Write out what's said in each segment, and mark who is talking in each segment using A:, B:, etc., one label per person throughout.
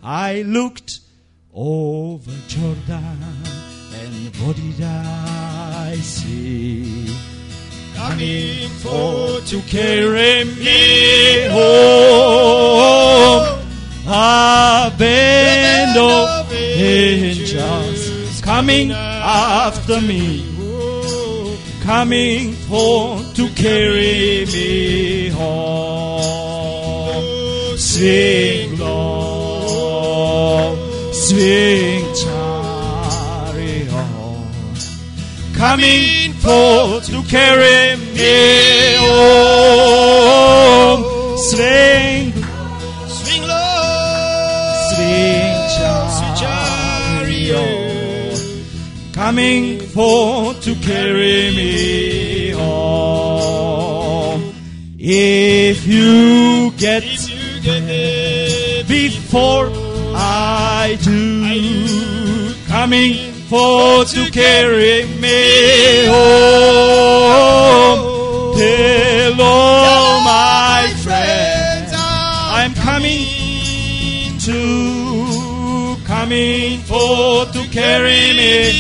A: I looked over Jordan, and what did I see? Coming forth to carry me home. A band of angels coming after me, coming forth to carry me home. Sing low, swing chariot, coming forth to carry me home. Swing,
B: Swing low,
A: swing chariot, coming forth to carry me home. If you get
B: there
A: before I do, coming forth to carry me home. Tell all my friends I'm coming forth to carry me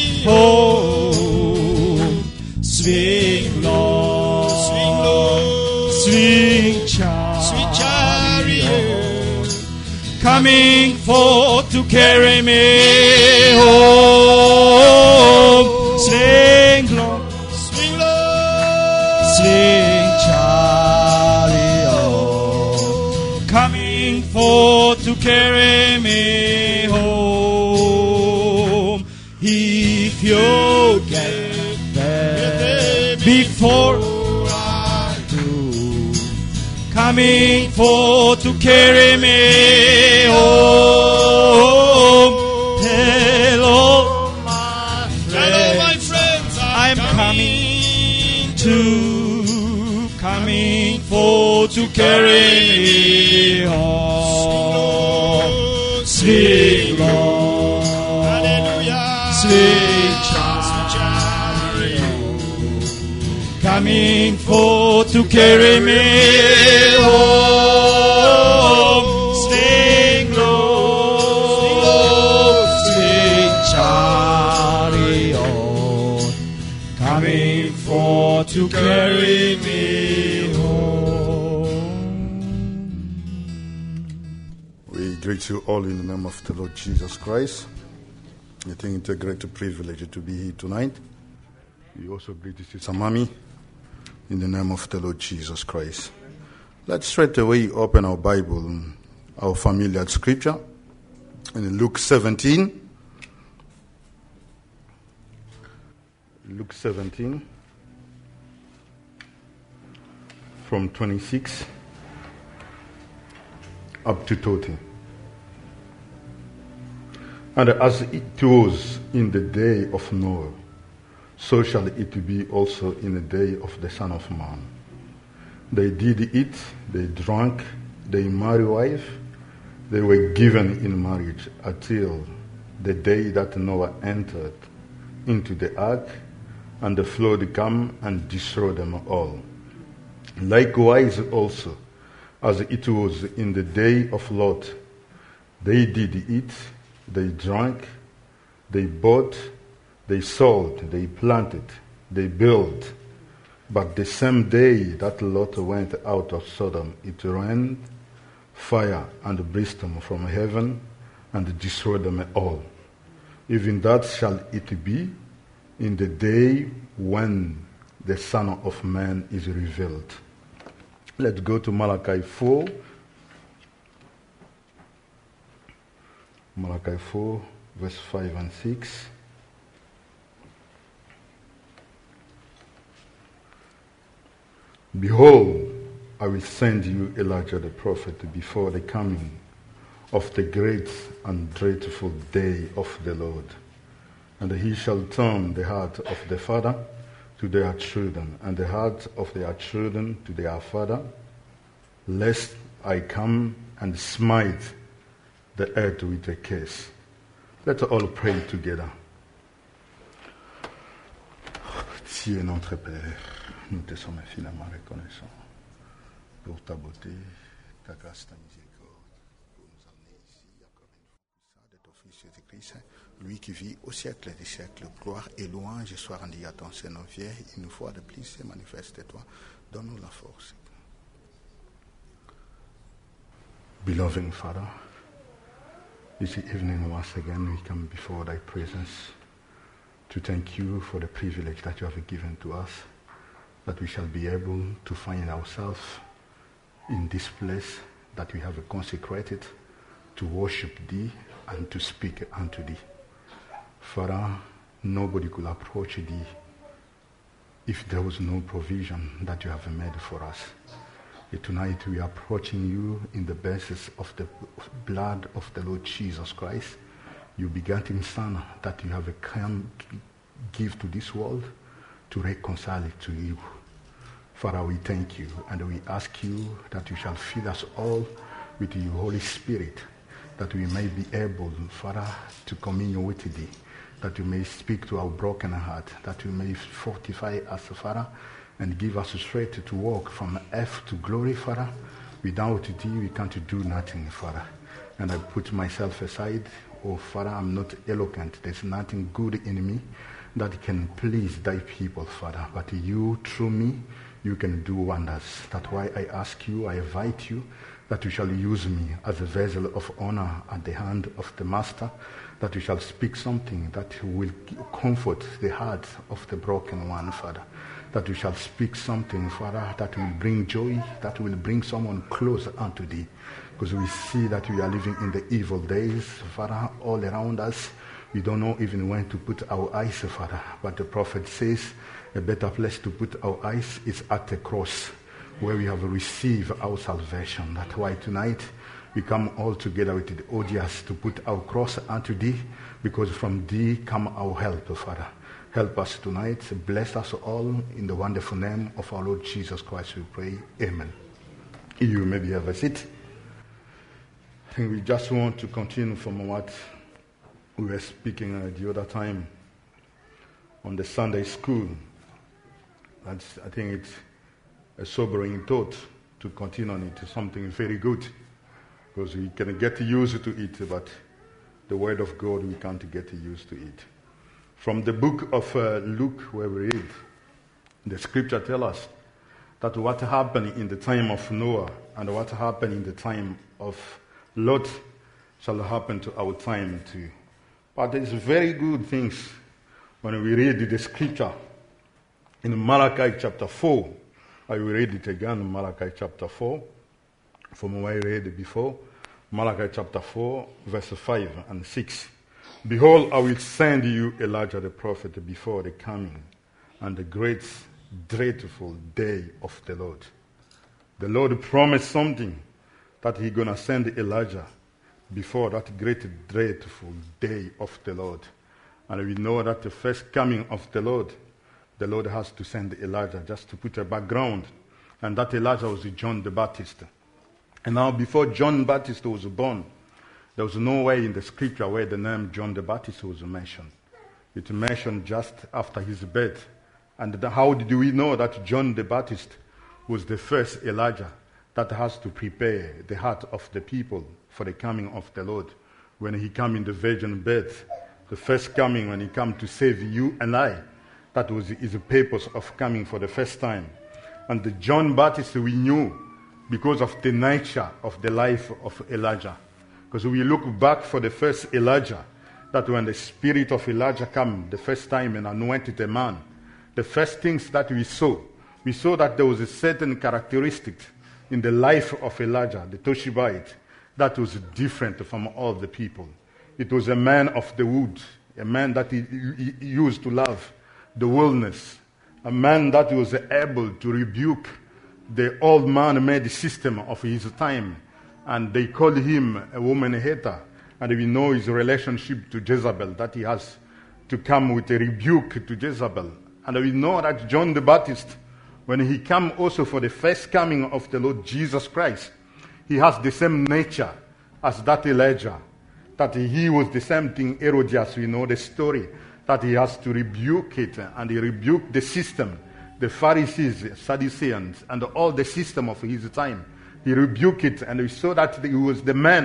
A: home. Swing low, swing chariot, coming forth to carry me home. Swing low, swing chariot, coming forth to carry me home. If you get there before I do, coming forth to carry me home. Tell all my friends I'm coming forth to carry me home. Swing low, swing chariot, coming forth to carry me home. Swing low, swing chariot, coming forth to carry me home.
C: We greet you all in the name of the Lord Jesus Christ. I think it's a great privilege to be here tonight. We also greet Sister Mami in the name of the Lord Jesus Christ. Let's straight away open our Bible, our familiar scripture, in Luke 17. Luke 17, from 26 up to 30. And as it was in the day of Noah, so shall it be also in the day of the Son of Man. They did eat, they drank, they married wife, they were given in marriage until the day that Noah entered into the ark, and the flood came and destroyed them all. Likewise also, as it was in the day of Lot, they did eat, they drank, they bought, they sold, they planted, they built. But the same day that Lot went out of Sodom, it rained fire and brimstone from heaven and destroyed them all. Even that shall it be in the day when the Son of Man is revealed. Let's go to Malachi 4. Malachi 4, verse 5 and 6. Behold, I will send you Elijah the prophet before the coming of the great and dreadful day of the Lord. And he shall turn the heart of the father to their children, and the heart of their children to their father, lest I come and smite the earth with a curse. Let's all pray together. Tu es notre Père, nous te sommes infiniment reconnaissants pour ta beauté, ta grâce, ta miséricorde, pour nous amener ici encore Jésus-Christ, lui qui vit au siècle des siècles. Gloire et louange soient rendues à ton Seigneur. Viens une fois de plus et manifeste-toi. Donne-nous la force. Beloved Father, this evening once again we come before thy presence to thank you for the privilege that you have given to us, that we shall be able to find ourselves in this place that we have consecrated to worship thee and to speak unto thee. Father, nobody could approach thee if there was no provision that you have made for us. Tonight we are approaching you in the basis of the blood of the Lord Jesus Christ, your begotten Son, that you have come to give to this world to reconcile it to you. Father, we thank you and we ask you that you shall fill us all with your Holy Spirit, that we may be able, Father, to commune with thee, that you may speak to our broken heart, that you may fortify us, Father, and give us strength to walk from earth to glory, Father. Without thee, we can't do nothing, Father. And I put myself aside. Oh, Father, I'm not eloquent. There's nothing good in me that can please thy people, Father. But you, through me, you can do wonders. That's why I ask you, I invite you, that you shall use me as a vessel of honor at the hand of the Master, that you shall speak something that will comfort the heart of the broken one, Father. That you shall speak something, Father, that will bring joy, that will bring someone closer unto thee. Because we see that we are living in the evil days, Father, all around us. We don't know even when to put our eyes, Father. But the prophet says a better place to put our eyes is at the cross, where we have received our salvation. That's why tonight we come all together with the audience to put our cross unto thee, because from thee come our help, Father. Help us tonight. Bless us all in the wonderful name of our Lord Jesus Christ, we pray. Amen. You maybe have a seat. I think we just want to continue from what we were speaking the other time on the Sunday school. I think it's a sobering thought to continue on it. It's something very good, because we can get used to it, but the Word of God, we can't get used to it. From the book of Luke, where we read, the scripture tells us that what happened in the time of Noah and what happened in the time of Lot shall happen to our time too. But it's very good things when we read the scripture in Malachi chapter 4. I will read it again, Malachi chapter 4, from where I read it before. Malachi chapter 4, verse 5 and 6. Behold, I will send you Elijah the prophet before the coming and the great dreadful day of the Lord. The Lord promised something, that he's going to send Elijah before that great dreadful day of the Lord. And we know that the first coming of the Lord has to send Elijah, just to put a background. And that Elijah was John the Baptist. And now before John the Baptist was born, there was no way in the scripture where the name John the Baptist was mentioned. It mentioned just after his birth. And how did we know that John the Baptist was the first Elijah that has to prepare the heart of the people for the coming of the Lord? When he came in the virgin birth, the first coming, when he came to save you and I, that was his purpose of coming for the first time. And the John Baptist we knew because of the nature of the life of Elijah. Because we look back for the first Elijah, that when the spirit of Elijah came the first time and anointed a man, the first things that we saw that there was a certain characteristic in the life of Elijah, the Tishbite, that was different from all the people. It was a man of the wood, a man that he used to love the wilderness, a man that was able to rebuke the old man-made system of his time. And they called him a woman hater. And we know his relationship to Jezebel, that he has to come with a rebuke to Jezebel. And we know that John the Baptist, when he came also for the first coming of the Lord Jesus Christ, he has the same nature as that Elijah. That he was the same thing, Herodias, we know the story, that he has to rebuke it, and he rebuked the system, the Pharisees, Sadduceans, and all the system of his time. He rebuked it, and we saw that he was the man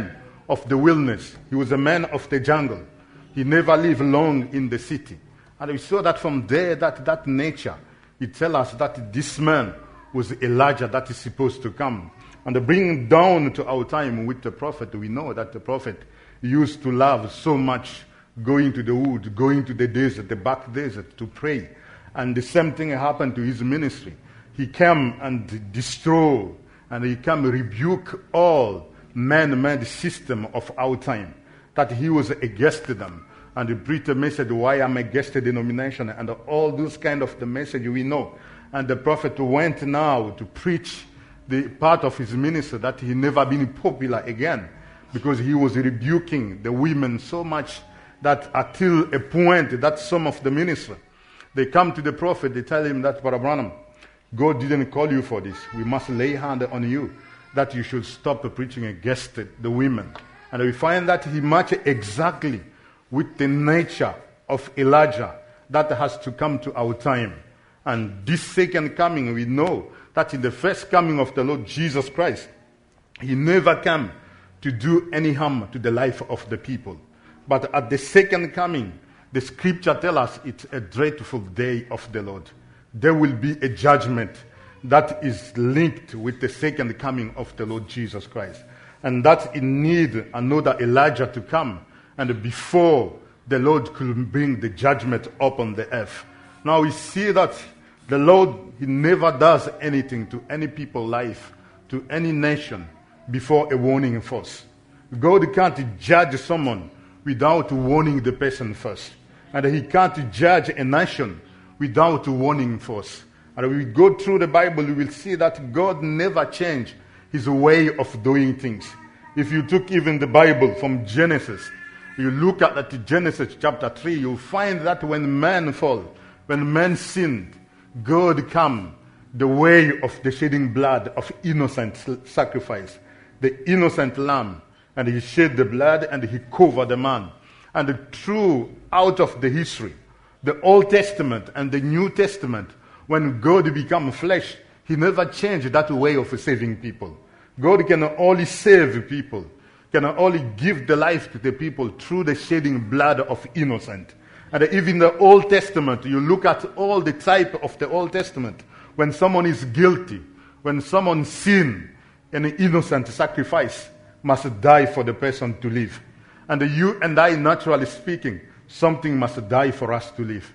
C: of the wilderness. He was a man of the jungle. He never lived long in the city. And we saw that from there, that nature, it tells us that this man was Elijah that is supposed to come. And bringing down to our time with the prophet, we know that the prophet used to love so much going to the wood, going to the desert, the back desert to pray. And the same thing happened to his ministry. He came and destroy, and he came rebuke all man-made system of our time, that he was against them. And he preached a message, why I'm against the denomination, and all those kind of the message we know. And the prophet went now to preach the part of his ministry that he never been popular again, because he was rebuking the women so much that until a point that some of the ministers, they come to the prophet, they tell him that, Brother Branham, God didn't call you for this. We must lay hand on you, that you should stop preaching against the women. And we find that he matched exactly with the nature of Elijah that has to come to our time. And this second coming, we know that in the first coming of the Lord Jesus Christ, he never came to do any harm to the life of the people. But at the second coming, the scripture tells us it's a dreadful day of the Lord. There will be a judgment that is linked with the second coming of the Lord Jesus Christ. And that in need another Elijah to come, and before the Lord could bring the judgment upon the earth. Now we see that the Lord, he never does anything to any people's life, to any nation, before a warning first. God can't judge someone without warning the person first. And he can't judge a nation without warning first. And we go through the Bible, we will see that God never changed his way of doing things. If you took even the Bible from Genesis, you look at that Genesis chapter 3, you'll find that when man fell, when man sinned, God came the way of the shedding blood of innocent sacrifice, the innocent lamb, and he shed the blood and he covered the man. And throughout of the history, the Old Testament and the New Testament, when God became flesh, he never changed that way of saving people. God can only save people, can only give the life to the people through the shedding blood of innocent. And even the Old Testament, you look at all the type of the Old Testament, when someone is guilty, when someone sins, an innocent sacrifice must die for the person to live. And you and I, naturally speaking, something must die for us to live.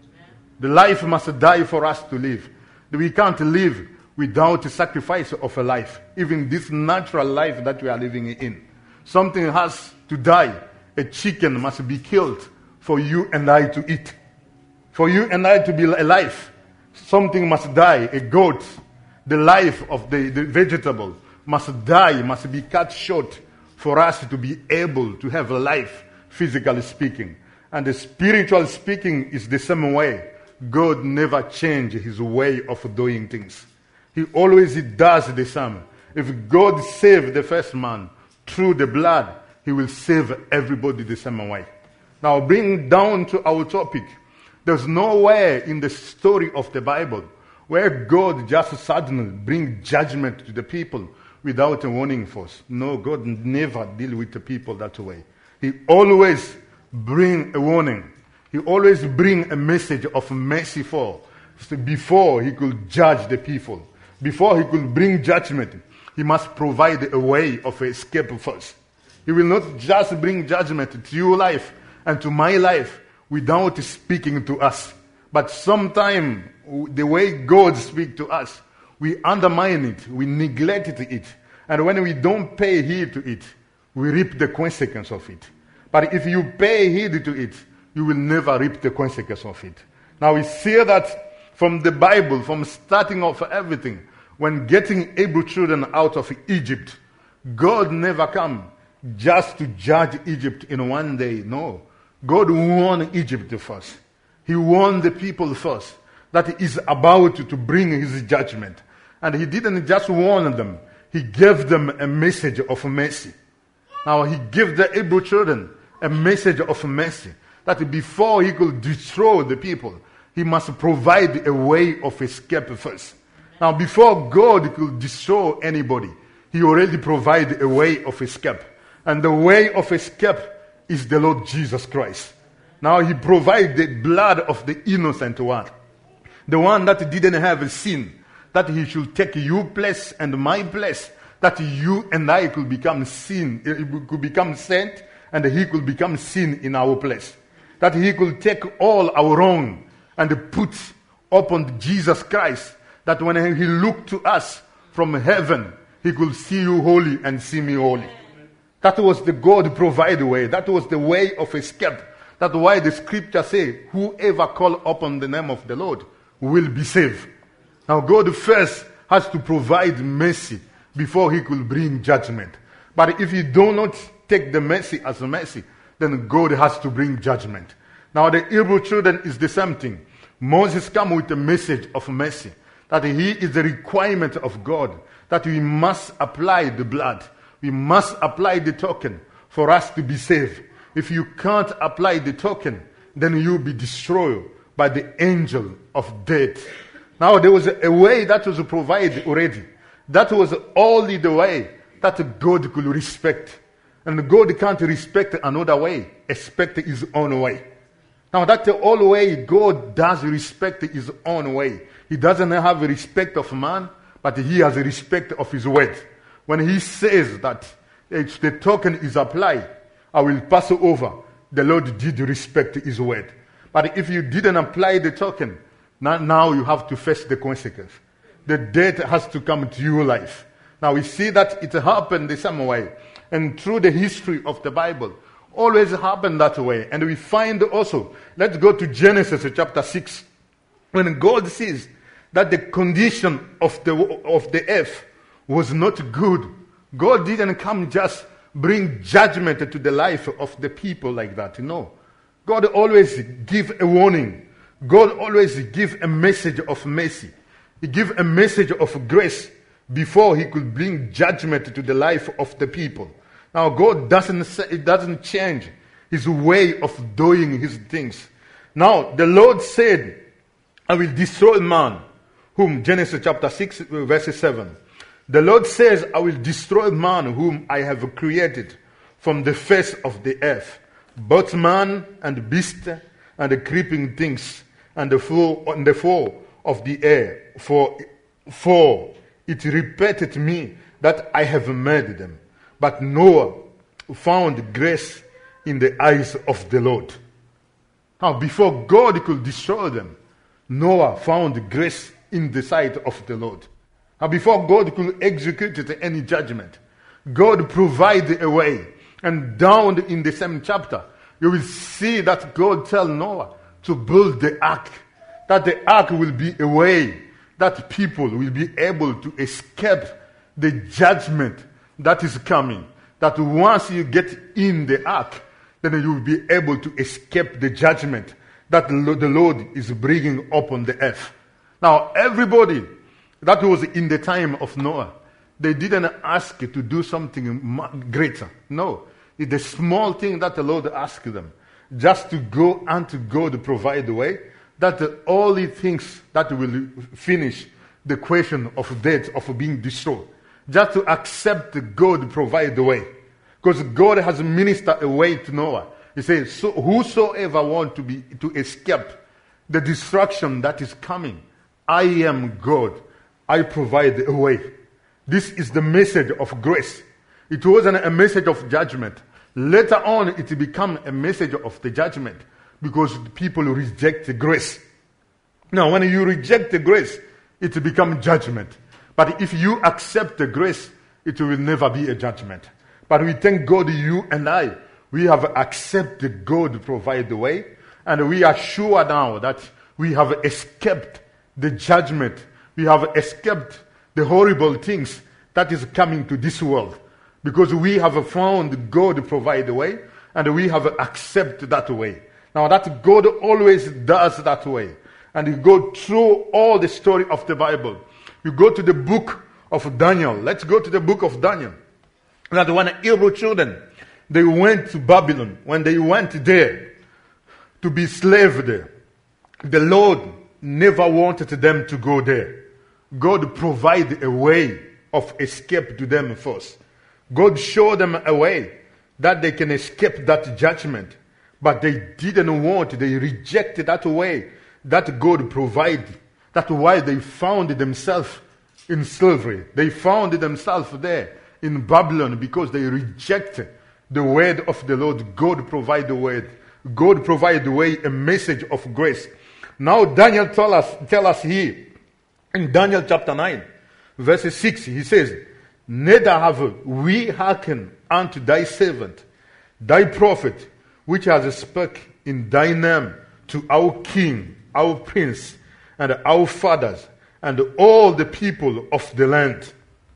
C: The life must die for us to live. We can't live without the sacrifice of a life. Even this natural life that we are living in. Something has to die. A chicken must be killed for you and I to eat. For you and I to be alive, something must die. A goat, the life of the vegetable must die, must be cut short for us to be able to have a life, physically speaking. And the spiritual speaking is the same way. God never changed his way of doing things. He always does the same. If God saved the first man through the blood, he will save everybody the same way. Now, bring down to our topic. There's nowhere in the story of the Bible where God just suddenly brings judgment to the people without a warning first. No, God never deals with the people that way. He always brings a warning. He always brings a message of mercy before he could judge the people. Before he could bring judgment, he must provide a way of escape first. He will not just bring judgment to your life and to my life without speaking to us. But sometimes the way God speaks to us, we undermine it, we neglect it. And when we don't pay heed to it, we reap the consequence of it. But if you pay heed to it, you will never reap the consequence of it. Now we see that from the Bible, from starting off everything, when getting Hebrew children out of Egypt, God never come just to judge Egypt in one day. No. God warned Egypt first. He warned the people first that he is about to bring his judgment. And he didn't just warn them. He gave them a message of mercy. Now he gave the Hebrew children a message of mercy. That before he could destroy the people, he must provide a way of escape first. Now before God could destroy anybody, he already provided a way of escape. And the way of escape is the Lord Jesus Christ. Now he provides the blood of the innocent one. The one that didn't have a sin. That he should take your place and my place. That you and I could become sin, could become saint, and he could become sin in our place. That he could take all our wrong and put upon Jesus Christ. That when he looked to us from heaven, he could see you holy and see me holy. That was the God provided way. That was the way of escape. That's why the scripture says, whoever call upon the name of the Lord will be saved. Now God first has to provide mercy before he could bring judgment. But if you do not take the mercy as a mercy, then God has to bring judgment. Now the Hebrew children is the same thing. Moses came with a message of mercy. That he is the requirement of God. That we must apply the blood. We must apply the token for us to be saved. If you can't apply the token, then you'll be destroyed by the angel of death. Now there was a way that was provided already. That was only the way that God could respect. And God can't respect another way, expect his own way. Now that's the only way God does respect his own way. He doesn't have respect of man, but he has respect of his word. When he says that if the token is applied, I will pass over. The Lord did respect his word. But if you didn't apply the token, now you have to face the consequence. The death has to come to your life. Now we see that it happened the same way. And through the history of the Bible, always happened that way. And we find also, let's go to Genesis chapter 6. When God says that the condition of the earth was not good, God didn't come just bring judgment to the life of the people like that. No. God always give a warning. God always give a message of mercy. He give a message of grace before he could bring judgment to the life of the people. Now God doesn't change his way of doing his things. Now the Lord said, I will destroy man, whom, Genesis chapter 6 verse 7. The Lord says, I will destroy man whom I have created from the face of the earth, both man and beast and the creeping things and the fowl of the air. For it repeated me that I have made them. But Noah found grace in the eyes of the Lord. Now, before God could destroy them, Noah found grace in the sight of the Lord. Now, before God could execute any judgment, God provided a way. And down in the same chapter, you will see that God tell Noah to build the ark. That the ark will be a way that people will be able to escape the judgment that is coming. That once you get in the ark, then you will be able to escape the judgment that the Lord is bringing upon the earth. Now, everybody that was in the time of Noah, they didn't ask to do something greater. No. It's the small thing that the Lord asked them. Just to go and to God provide the way. That the only things that will finish the question of death, of being destroyed. Just to accept God provide the way. Because God has ministered a way to Noah. He says, so whosoever want to escape the destruction that is coming, I am God. I provide a way. This is the message of grace. It wasn't a message of judgment. Later on, it became a message of the judgment because people reject the grace. Now, when you reject the grace, it becomes judgment. But if you accept the grace, it will never be a judgment. But we thank God, you and I, we have accepted God to provide the way, and we are sure now that we have escaped the judgment. We have escaped the horrible things that is coming to this world. Because we have found God to provide the way, and we have accepted that way. Now that God always does that way. And you go through all the story of the Bible. You go to the book of Daniel. Let's go to the book of Daniel. That when Hebrew children, they went to Babylon, when they went there to be slaves there, the Lord never wanted them to go there. God provided a way of escape to them first. God showed them a way that they can escape that judgment. But they didn't want, they rejected that way that God provided. That's why they found themselves in slavery. They found themselves there in Babylon because they rejected the word of the Lord. God provided the word. God provided the way, a message of grace. Now Daniel tell us here in Daniel chapter 9, verse 6, he says, neither have we hearkened unto thy servant, thy prophet, which has spoken in thy name to our king, our prince, and our fathers, and all the people of the land.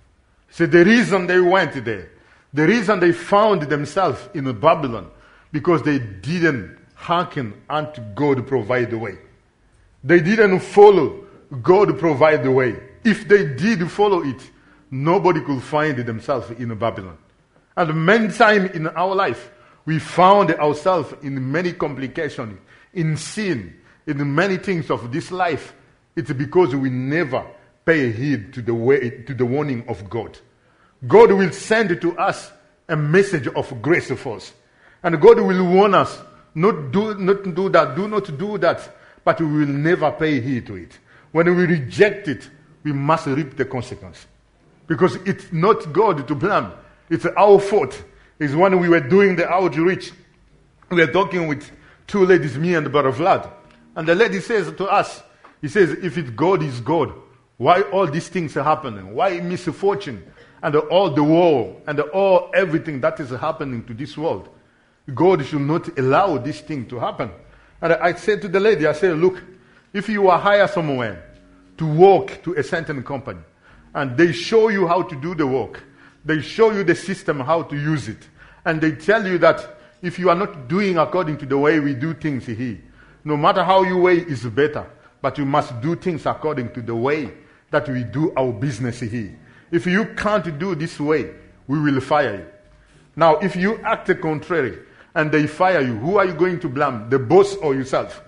C: So the reason they went there, the reason they found themselves in Babylon, because they didn't hearken unto God provide the way. They didn't follow God provide the way. If they did follow it, nobody could find themselves in Babylon. And many times in our life, we found ourselves in many complications, in sin, in many things of this life. It's because we never pay heed to the way, to the warning of God. God will send to us a message of grace for us. And God will warn us, not do that, do not do that, but we will never pay heed to it. When we reject it, we must reap the consequence. Because it's not God to blame. It's our fault. It's when we were doing the outreach, we were talking with two ladies, me and Brother Vlad. And the lady says to us, he says, if it's God is God, why all these things are happening? Why misfortune and all the war and all everything that is happening to this world? God should not allow this thing to happen. And I said to the lady, I said, look, if you are hired somewhere to work to a certain company, and they show you how to do the work, they show you the system, how to use it, and they tell you that if you are not doing according to the way we do things here, no matter how your way is better, but you must do things according to the way that we do our business here. If you can't do this way, we will fire you. Now, if you act contrary and they fire you, who are you going to blame? The boss or yourself?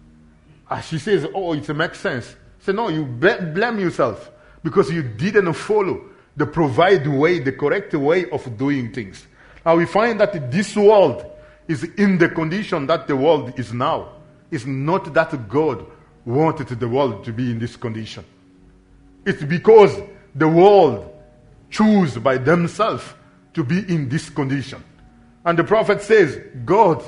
C: She says, oh, it makes sense. I say, no, you blame yourself because you didn't follow the provided way, the correct way of doing things. Now we find that this world is in the condition that the world is now. It's not that God wanted the world to be in this condition. It's because the world choose by themselves to be in this condition. And the prophet says, God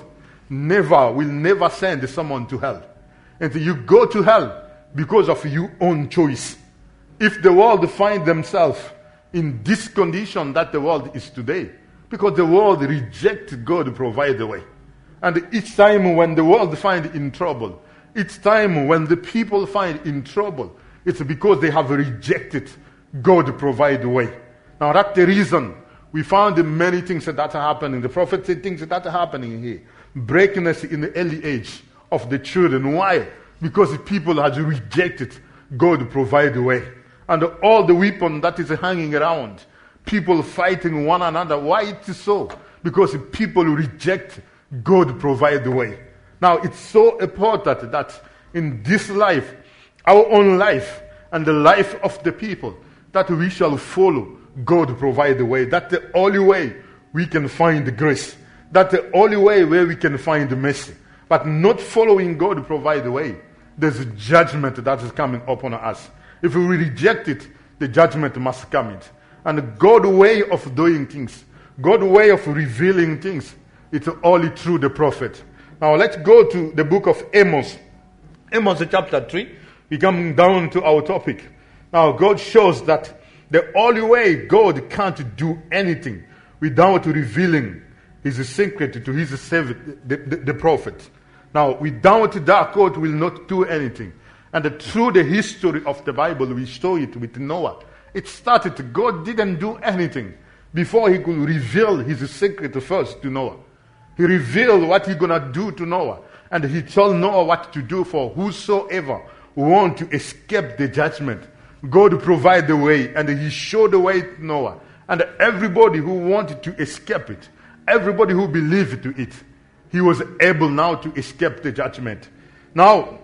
C: will never send someone to hell. And you go to hell because of your own choice. If the world find themselves in this condition that the world is today, because the world rejects God to provide the way. And each time when the world find in trouble, each time when the people find in trouble, it's because they have rejected God to provide the way. Now that's the reason we found many things that are happening. The prophet said things that are happening here. Brokenness in the early age of the children. Why? Because people had rejected God to provide the way. And all the weapon that is hanging around, people fighting one another. Why it is so? Because people reject God to provide the way. Now it's so important that in this life, our own life and the life of the people, that we shall follow God to provide the way. That's the only way we can find the grace. That's the only way where we can find the mercy. But not following God to provide the way, there's a judgment that is coming upon us. If we reject it, the judgment must come in. And God's way of doing things, God's way of revealing things, it's only through the prophet. Now let's go to the book of Amos. Amos chapter 3. We come down to our topic. Now God shows that the only way God can't do anything without revealing his secret to his servant, the prophet. Now without that, God will not do anything. And through the history of the Bible, we show it with Noah. It started, God didn't do anything before he could reveal his secret first to Noah. He revealed what he's going to do to Noah. And he told Noah what to do for whosoever want to escape the judgment. God provide the way, and he showed the way to Noah. And everybody who wanted to escape it, everybody who believed to it, he was able now to escape the judgment. Now,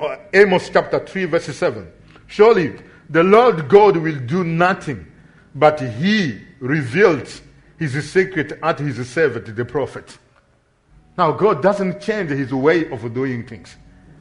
C: Amos chapter 3 verse 7. Surely the Lord God will do nothing, but he revealed his secret at his servant, the prophet. Now, God doesn't change his way of doing things.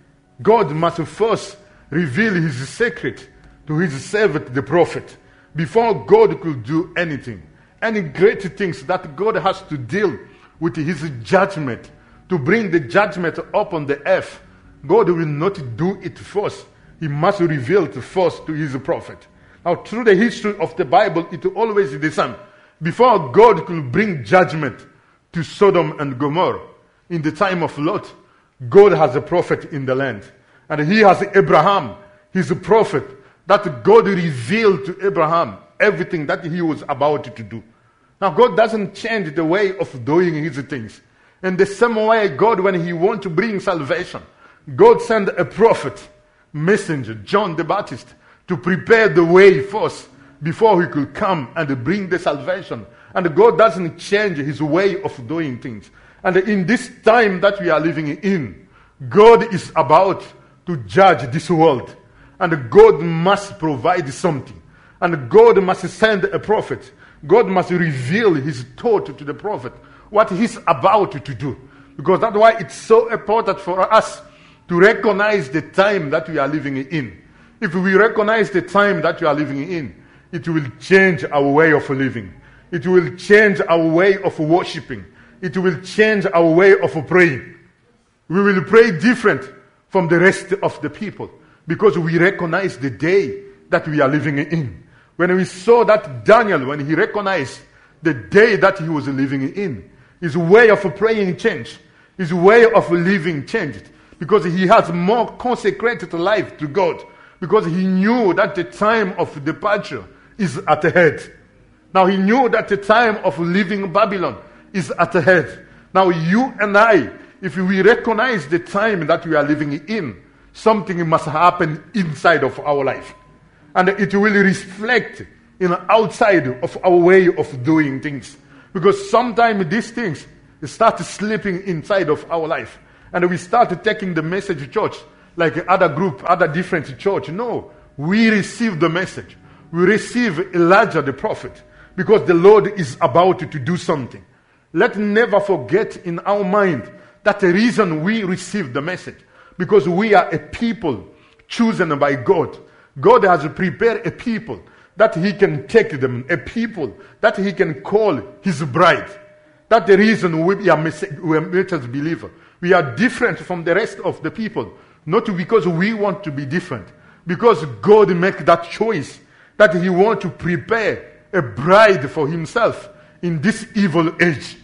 C: God must first reveal his secret to his servant, the prophet, before God could do anything. Any great things that God has to deal with his judgment, to bring the judgment upon the earth, God will not do it first. He must reveal it first to his prophet. Now, through the history of the Bible, it always is the same. Before God could bring judgment to Sodom and Gomorrah, in the time of Lot, God has a prophet in the land. And he has Abraham, his prophet, that God revealed to Abraham everything that he was about to do. Now, God doesn't change the way of doing his things. In the same way, God, when he wants to bring salvation, God sent a prophet, messenger, John the Baptist, to prepare the way first before he could come and bring the salvation. And God doesn't change his way of doing things. And in this time that we are living in, God is about to judge this world. And God must provide something. And God must send a prophet. God must reveal his thought to the prophet, what he's about to do. Because that's why it's so important for us to recognize the time that we are living in. If we recognize the time that we are living in, it will change our way of living. It will change our way of worshiping. It will change our way of praying. We will pray different from the rest of the people because we recognize the day that we are living in. When we saw that Daniel, when he recognized the day that he was living in, his way of praying changed. His way of living changed because he has more consecrated life to God, because he knew that the time of departure is at hand. Now he knew that the time of leaving Babylon is at hand. Now you and I, if we recognize the time that we are living in, something must happen inside of our life. And it will reflect in the outside of our way of doing things. Because sometimes these things start slipping inside of our life. And we start taking the message church like other group, other different church. No, we receive the message. We receive Elijah the prophet because the Lord is about to do something. Let's never forget in our mind that the reason we receive the message, because we are a people chosen by God. God has prepared a people that he can take them, a people that he can call his bride. That's the reason we are message believers. We are different from the rest of the people, not because we want to be different, because God make that choice that he wants to prepare a bride for himself in this evil age.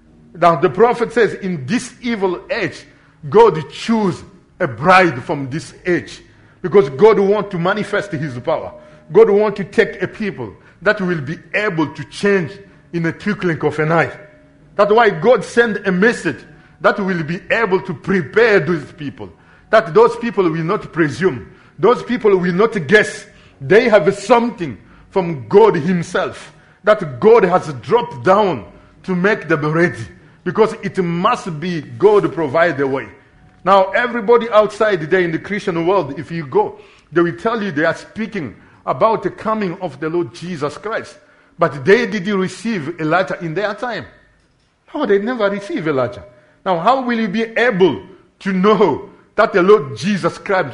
C: Now the prophet says, in this evil age, God choose a bride from this age. Because God wants to manifest his power. God wants to take a people that will be able to change in a twinkling of an eye. That's why God sent a message that will be able to prepare those people. That those people will not presume. Those people will not guess. They have something from God himself that God has dropped down to make them ready. Because it must be God provide the way. Now, everybody outside there in the Christian world, if you go, they will tell you they are speaking about the coming of the Lord Jesus Christ. But they didn't receive Elijah in their time. No, they never received Elijah. Now, how will you be able to know that the Lord Jesus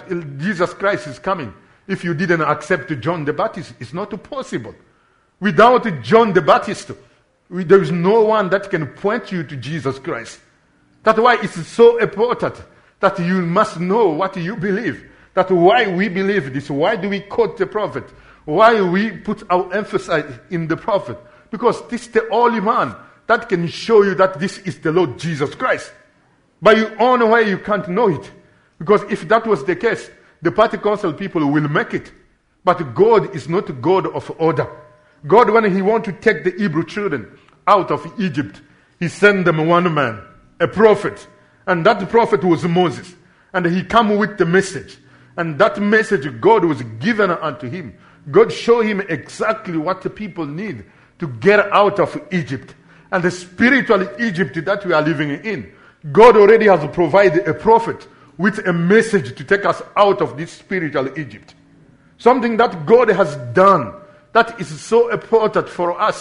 C: Christ is coming if you didn't accept John the Baptist? It's not possible. Without John the Baptist, there is no one that can point you to Jesus Christ. That's why it's so important that you must know what you believe. That's why we believe this. Why do we quote the prophet? Why we put our emphasis in the prophet? Because this is the only man that can show you that this is the Lord Jesus Christ. By your own way, you can't know it. Because if that was the case, the Pentecostal people will make it. But God is not a God of order. God, when he wants to take the Hebrew children out of Egypt, he sent them one man, a prophet. And that prophet was Moses. And he came with the message. And that message God was given unto him. God showed him exactly what the people need to get out of Egypt. And the spiritual Egypt that we are living in, God already has provided a prophet with a message to take us out of this spiritual Egypt. Something that God has done that is so important for us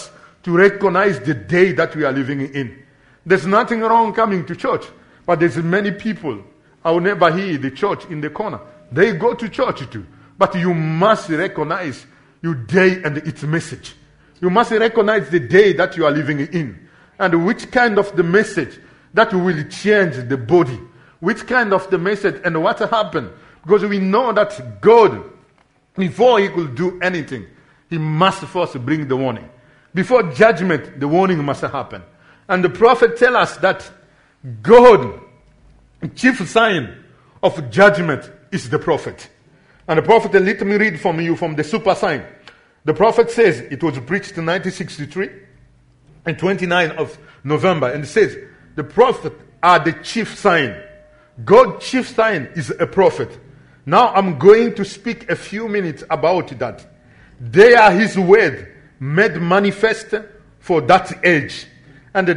C: to recognize the day that we are living in. There's nothing wrong coming to church, but there's many people, I will never hear the church in the corner. They go to church too, but you must recognize your day and its message. You must recognize the day that you are living in, and which kind of the message that will change the body, which kind of the message and what happened. Because we know that God, before he could do anything, he must first bring the warning. Before judgment, the warning must happen. And the prophet tells us that God, chief sign of judgment is the prophet. And the prophet, let me read from you from the super sign. The prophet says, it was preached in 1963 and 29 of November. And it says, the prophet are the chief sign. God's chief sign is a prophet. Now I'm going to speak a few minutes about that. They are his word made manifest for that age. And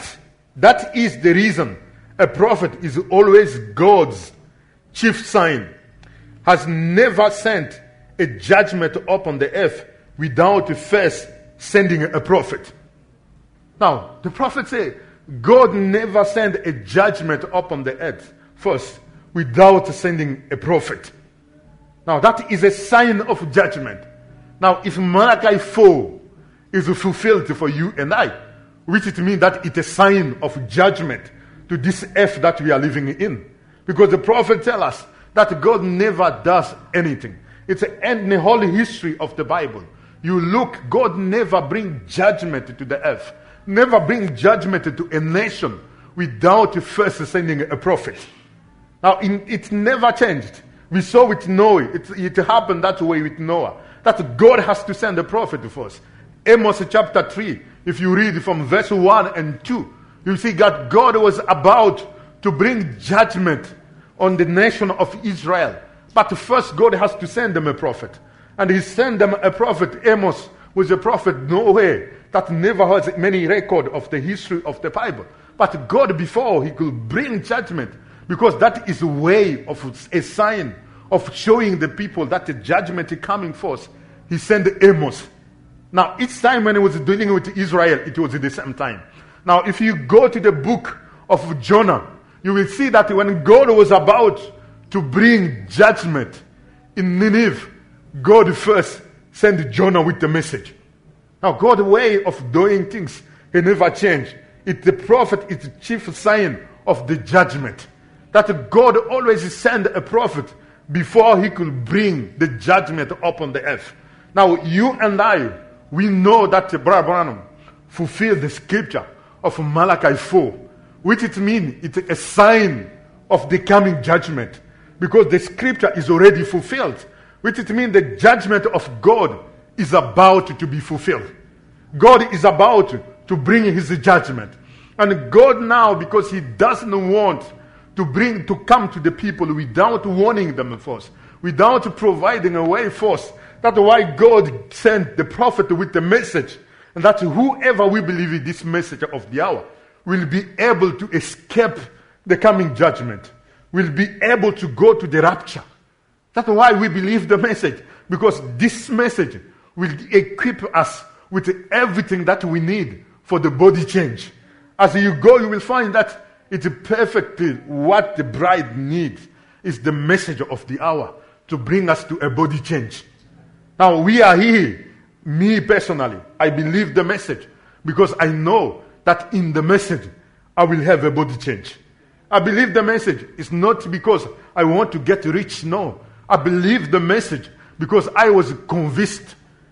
C: that is the reason a prophet is always God's chief sign. Has never sent a judgment upon the earth without first sending a prophet. Now, the prophet said, God never sent a judgment upon the earth first without sending a prophet. Now, that is a sign of judgment. Now, if Malachi 4 is fulfilled for you and I, which it means that it's a sign of judgment to this earth that we are living in. Because the prophet tells us that God never does anything. It's in the whole history of the Bible. You look, God never brings judgment to the earth. Never bring judgment to a nation without first sending a prophet. Now, it never changed. We saw with Noah. It happened that way with Noah. That God has to send a prophet first. Amos chapter 3, if you read from verse 1 and 2, you see that God was about to bring judgment on the nation of Israel. But first God has to send them a prophet. And he sent them a prophet. Amos was a prophet nowhere that never has many record of the history of the Bible. But God, before he could bring judgment, because that is a way of a sign of showing the people that the judgment is coming forth, he sent Amos. Now, each time when he was dealing with Israel, it was at the same time. Now, if you go to the book of Jonah, you will see that when God was about to bring judgment in Nineveh, God first sent Jonah with the message. Now, God's way of doing things, he never changed. The prophet is the chief sign of the judgment. That God always sent a prophet before he could bring the judgment upon the earth. Now, you and I, we know that Brother Branham fulfilled the scripture of Malachi 4, which it means it's a sign of the coming judgment. Because the scripture is already fulfilled, which it means the judgment of God is about to be fulfilled. God is about to bring his judgment. And God now, because he doesn't want to come to the people without warning them first, without providing a way first, that's why God sent the prophet with the message, and that whoever will believe in this message of the hour will be able to escape the coming judgment, will be able to go to the rapture. That's why we believe the message, because this message will equip us with everything that we need for the body change. As you go, you will find that it's perfectly what the bride needs is the message of the hour to bring us to a body change. Now, we are here. Me personally, I believe the message because I know that in the message, I will have a body change. I believe the message is not because I want to get rich, no. I believe the message because I was convinced.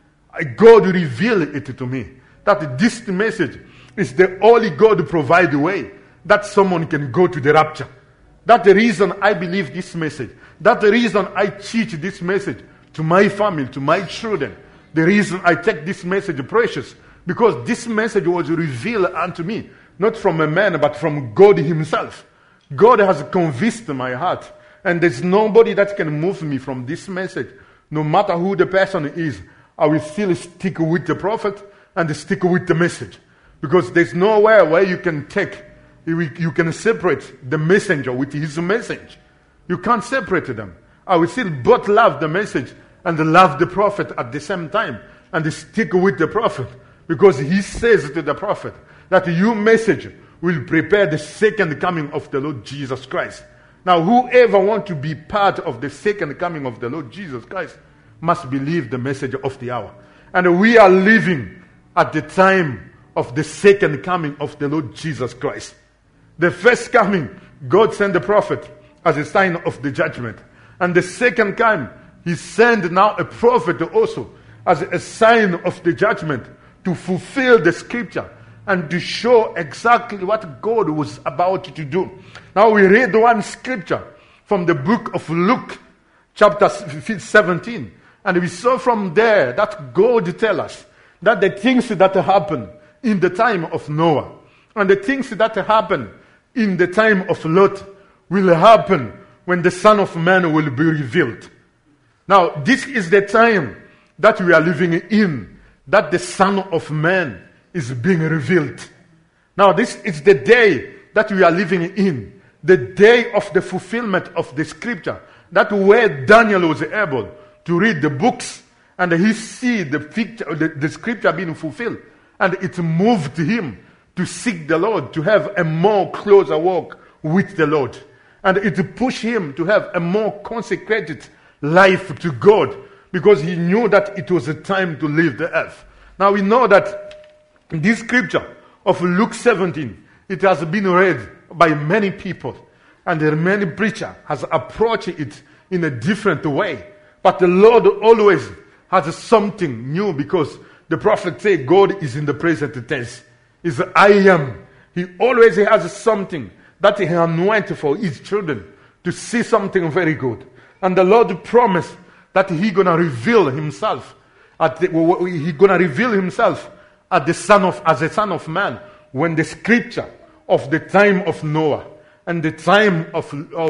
C: God revealed it to me that this message is the only God provide the way that someone can go to the rapture. That's the reason I believe this message. That's the reason I teach this message to my family, to my children. The reason I take this message precious, because this message was revealed unto me, not from a man, but from God himself. God has convinced my heart, and there's nobody that can move me from this message. No matter who the person is, I will still stick with the prophet and stick with the message. Because there's nowhere where you can you can separate the messenger with his message. You can't separate them. I will still both love the message and love the prophet at the same time and stick with the prophet. Because he says to the prophet that your message will prepare the second coming of the Lord Jesus Christ. Now, whoever wants to be part of the second coming of the Lord Jesus Christ must believe the message of the hour. And we are living at the time of the second coming of the Lord Jesus Christ. The first coming, God sent the prophet as a sign of the judgment. And the second time, he sent now a prophet also as a sign of the judgment to fulfill the scripture and to show exactly what God was about to do. Now we read one scripture from the book of Luke, chapter 17. And we saw from there that God tells us that the things that happen in the time of Noah and the things that happen in the time of Lot will happen when the Son of Man will be revealed. Now, this is the time that we are living in, that the Son of Man is being revealed. Now, this is the day that we are living in, the day of the fulfillment of the scripture, that where Daniel was able to read the books and he see the scripture being fulfilled, and it moved him to seek the Lord, to have a more closer walk with the Lord. And it pushed him to have a more consecrated life to God, because he knew that it was a time to leave the earth. Now we know that this scripture of Luke 17, it has been read by many people, and many preachers has approached it in a different way. But the Lord always has something new, because the prophet said God is in the present tense. Is I am. He always has something that he anointed for his children to see something very good. And the Lord promised that he's going to reveal himself. He's going to reveal himself as the Son of Man, when the scripture of the time of Noah and the time of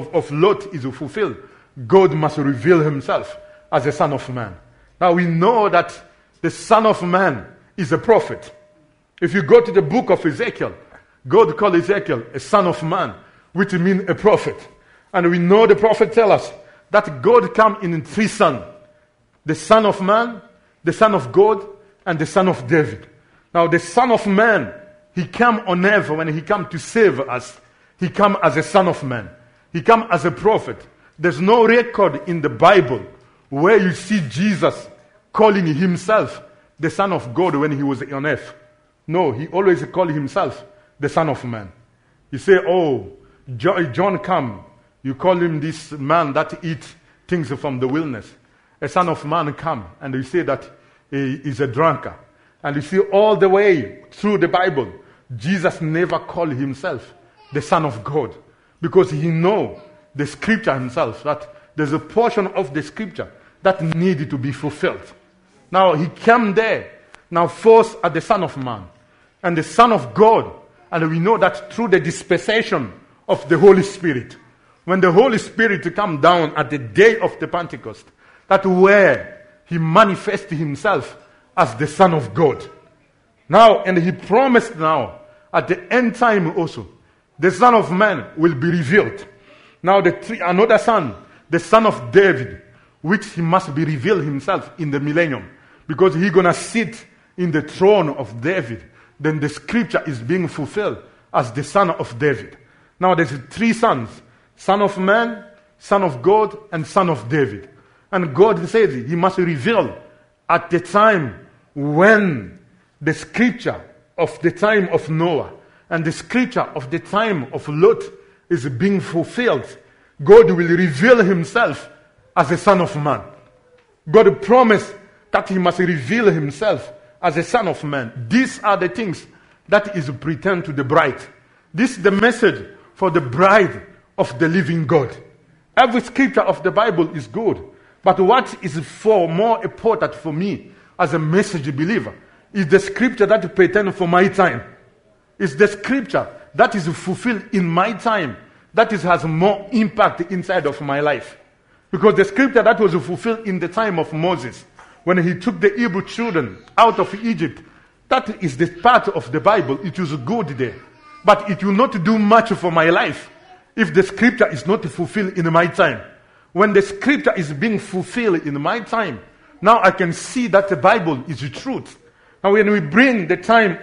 C: Lot is fulfilled. God must reveal himself as the Son of Man. Now we know that the Son of Man is a prophet. If you go to the book of Ezekiel, God called Ezekiel a son of man, which means a prophet. And we know the prophet tells us that God come in three sons: the Son of Man, the Son of God, and the Son of David. Now the Son of Man, he came on earth when he came to save us. He came as a Son of Man. He came as a prophet. There's no record in the Bible where you see Jesus calling himself the Son of God when he was on earth. No, he always called himself the Son of Man. You say, oh, John come. You call him this man that eats things from the wilderness. A Son of Man come, and you say that he is a drunkard. And you see all the way through the Bible, Jesus never called himself the Son of God, because he know the scripture himself, that there's a portion of the scripture that needed to be fulfilled. Now he came there, now first as the Son of Man and the Son of God. And we know that through the dispensation of the Holy Spirit, when the Holy Spirit come down at the day of the Pentecost, that where he manifested himself as the Son of God. Now, and he promised now, at the end time also, the Son of Man will be revealed. Now another son, the Son of David, which he must be revealed himself in the millennium, because he's going to sit in the throne of David. Then the scripture is being fulfilled as the Son of David. Now there's three sons: Son of Man, Son of God, and Son of David. And God says he must reveal at the time when the scripture of the time of Noah and the scripture of the time of Lot is being fulfilled. God will reveal himself as the Son of Man. God promised that he must reveal himself as a Son of Man. These are the things that is pretend to the bride. This is the message for the bride of the living God. Every scripture of the Bible is good. But what is more important for me as a message believer is the scripture that pretend for my time. It's the scripture that is fulfilled in my time that has more impact inside of my life. Because the scripture that was fulfilled in the time of Moses, when he took the Hebrew children out of Egypt, that is the part of the Bible. It was good there. But it will not do much for my life if the scripture is not fulfilled in my time. When the scripture is being fulfilled in my time, now I can see that the Bible is the truth. And when we bring the time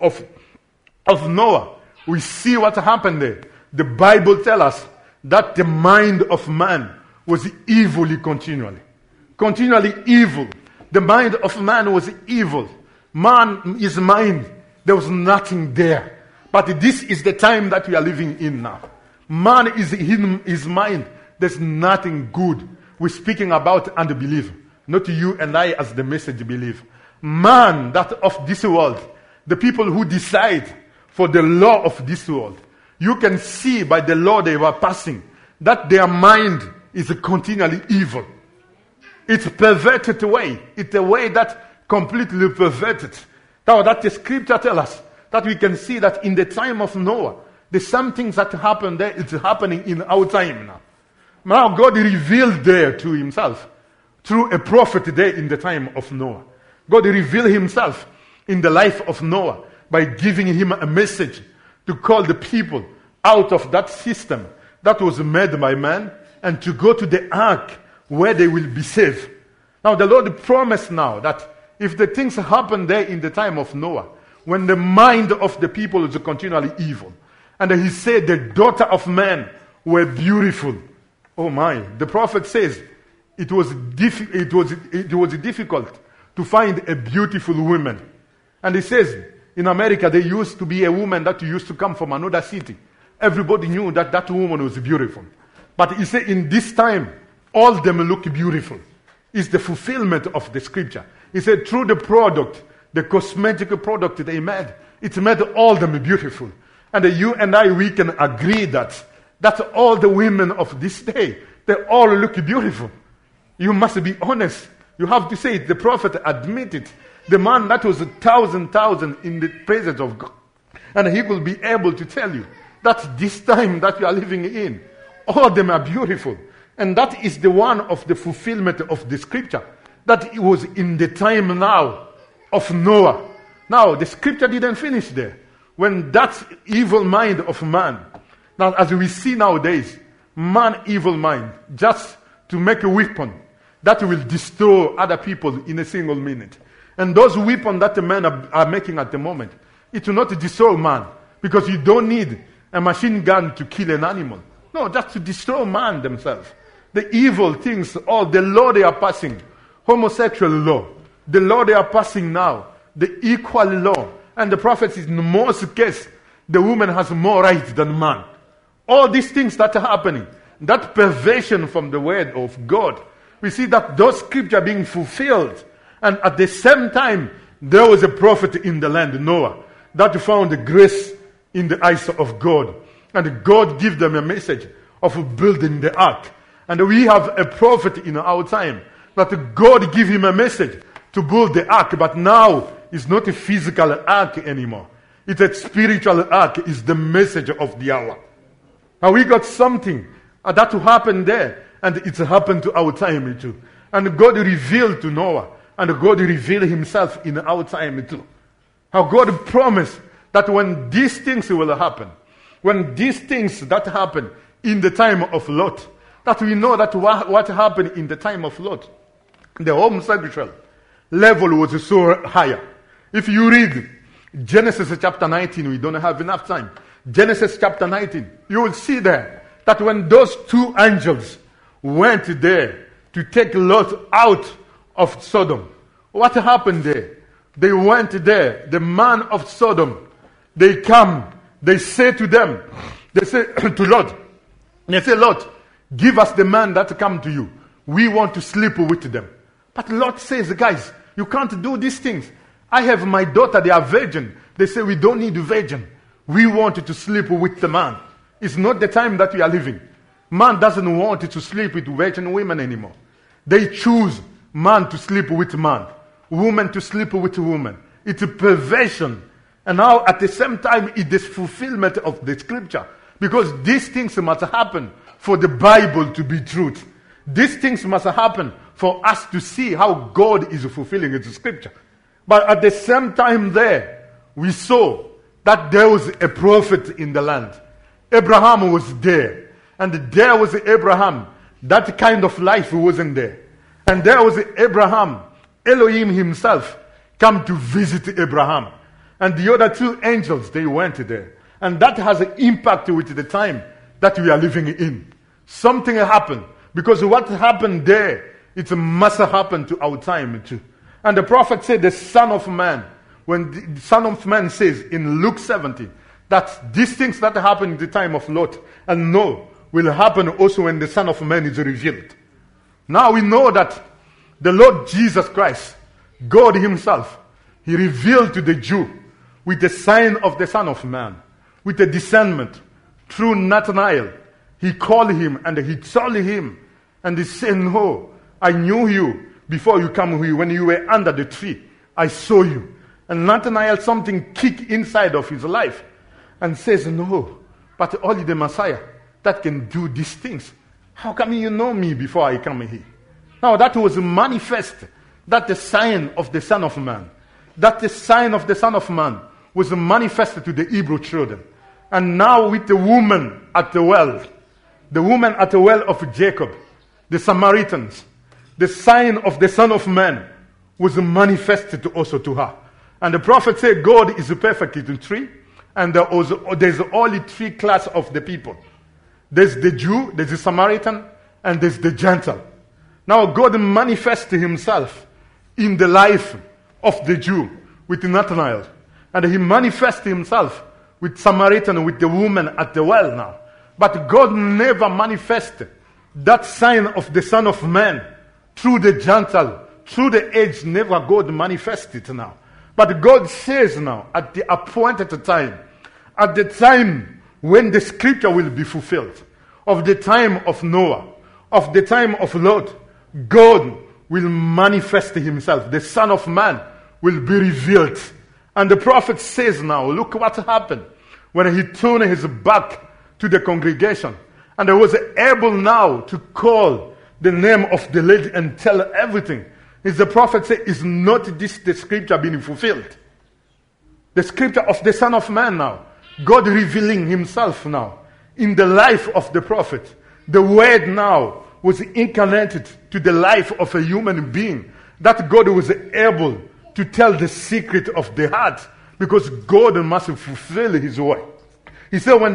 C: of Noah, we see what happened there. The Bible tells us that the mind of man was evilly continually. Continually evil. The mind of man was evil. Man, his mind, there was nothing there. But this is the time that we are living in now. Man is in his mind. There's nothing good. We're speaking about unbelief. Not you and I as the message believe. Man that of this world, the people who decide for the law of this world, you can see by the law they were passing that their mind is continually evil. It's a perverted way. It's a way that completely perverted. Now that the scripture tells us that we can see that in the time of Noah, there's some things that happened there, it's happening in our time now. Now God revealed there to himself through a prophet there in the time of Noah. God revealed himself in the life of Noah by giving him a message to call the people out of that system that was made by man and to go to the ark where they will be saved. Now the Lord promised now that if the things happen there in the time of Noah, when the mind of the people is continually evil, and he said the daughter of man were beautiful. Oh my, the prophet says it was difficult to find a beautiful woman. And he says, in America, there used to be a woman that used to come from another city. Everybody knew that that woman was beautiful. But he said, in this time, all them look beautiful. It's the fulfillment of the scripture. He said, through the product, the cosmetic product they made, it made all them beautiful. And you and I, we can agree that all the women of this day, they all look beautiful. You must be honest. You have to say it. The prophet admitted. The man that was 1,000 in the presence of God. And he will be able to tell you that this time that you are living in, all of them are beautiful. And that is the one of the fulfillment of the scripture. That it was in the time now of Noah. Now, the scripture didn't finish there. When that evil mind of man, now as we see nowadays, man evil mind, just to make a weapon that will destroy other people in a single minute. And those weapons that the men are making at the moment, it will not destroy man, because you don't need a machine gun to kill an animal. No, just to destroy man themselves. The evil things, all the law they are passing, homosexual law, the law they are passing now, the equal law, and the prophet says in most cases, the woman has more rights than man. All these things that are happening, that perversion from the word of God, we see that those scriptures are being fulfilled. And at the same time, there was a prophet in the land, Noah, that found the grace in the eyes of God. And God gave them a message of building the ark. And we have a prophet in our time that God gave him a message to build the ark. But now, it's not a physical ark anymore. It's a spiritual ark. It's the message of the hour. And we got something that happened there. And it's happened to our time too. And God revealed to Noah. And God revealed himself in our time too. How God promised that when these things will happen, when these things that happen in the time of Lot, that we know that what happened in the time of Lot, the homosexual level was so higher. If you read Genesis chapter 19, we don't have enough time. Genesis chapter 19, you will see there that when those two angels went there to take Lot out of Sodom, what happened there? They went there, the man of Sodom, they come, they say to them, they say to Lot, they say, Lot, give us the man that come to you. We want to sleep with them. But Lot says, guys, you can't do these things. I have my daughter, they are virgin. They say, we don't need a virgin. We want to sleep with the man. It's not the time that we are living. Man doesn't want to sleep with virgin women anymore. They choose man to sleep with man, woman to sleep with woman. It's a perversion. And now at the same time, it is fulfillment of the scripture. Because these things must happen for the Bible to be truth. These things must happen for us to see how God is fulfilling His scripture. But at the same time there, we saw that there was a prophet in the land. Abraham was there. And there was Abraham. That kind of life wasn't there. And there was Abraham. Elohim himself come to visit Abraham. And the other two angels, they went there. And that has an impact with the time that we are living in. Something happened. Because what happened there, it must happen to our time too. And the prophet said, the Son of Man, when the Son of Man says in Luke 17, that these things that happened in the time of Lot and Noah will happen also when the Son of Man is revealed. Now we know that the Lord Jesus Christ, God himself, he revealed to the Jew with the sign of the Son of Man, with the discernment through Nathanael. He called him and he told him, and he said, no, I knew you before you come here. When you were under the tree, I saw you. And Nathanael, something kicked inside of his life and says, no, but only the Messiah that can do these things. How come you know me before I come here? Now that was manifest, that the sign of the Son of Man, that the sign of the Son of Man was manifested to the Hebrew children. And now with the woman at the well of Jacob, the Samaritans, the sign of the Son of Man was manifested also to her. And the prophet said God is perfect in three, and there's only three classes of the people. There's the Jew, there's the Samaritan, and there's the Gentile. Now God manifested himself in the life of the Jew with Nathanael. And he manifested himself with Samaritan, with the woman at the well now. But God never manifested that sign of the Son of Man through the Gentile, through the age, never God manifested now. But God says now, at the appointed time, at the time when the scripture will be fulfilled, of the time of Noah, of the time of Lot, God will manifest himself. The Son of Man will be revealed. And the prophet says now, look what happened when he turned his back to the congregation. And he was able now to call the name of the lady and tell everything. Is the prophet say, is not this the scripture being fulfilled? The scripture of the Son of Man now. God revealing himself now in the life of the prophet. The word now was incarnated to the life of a human being. That God was able to tell the secret of the heart, because God must fulfill his word. He said when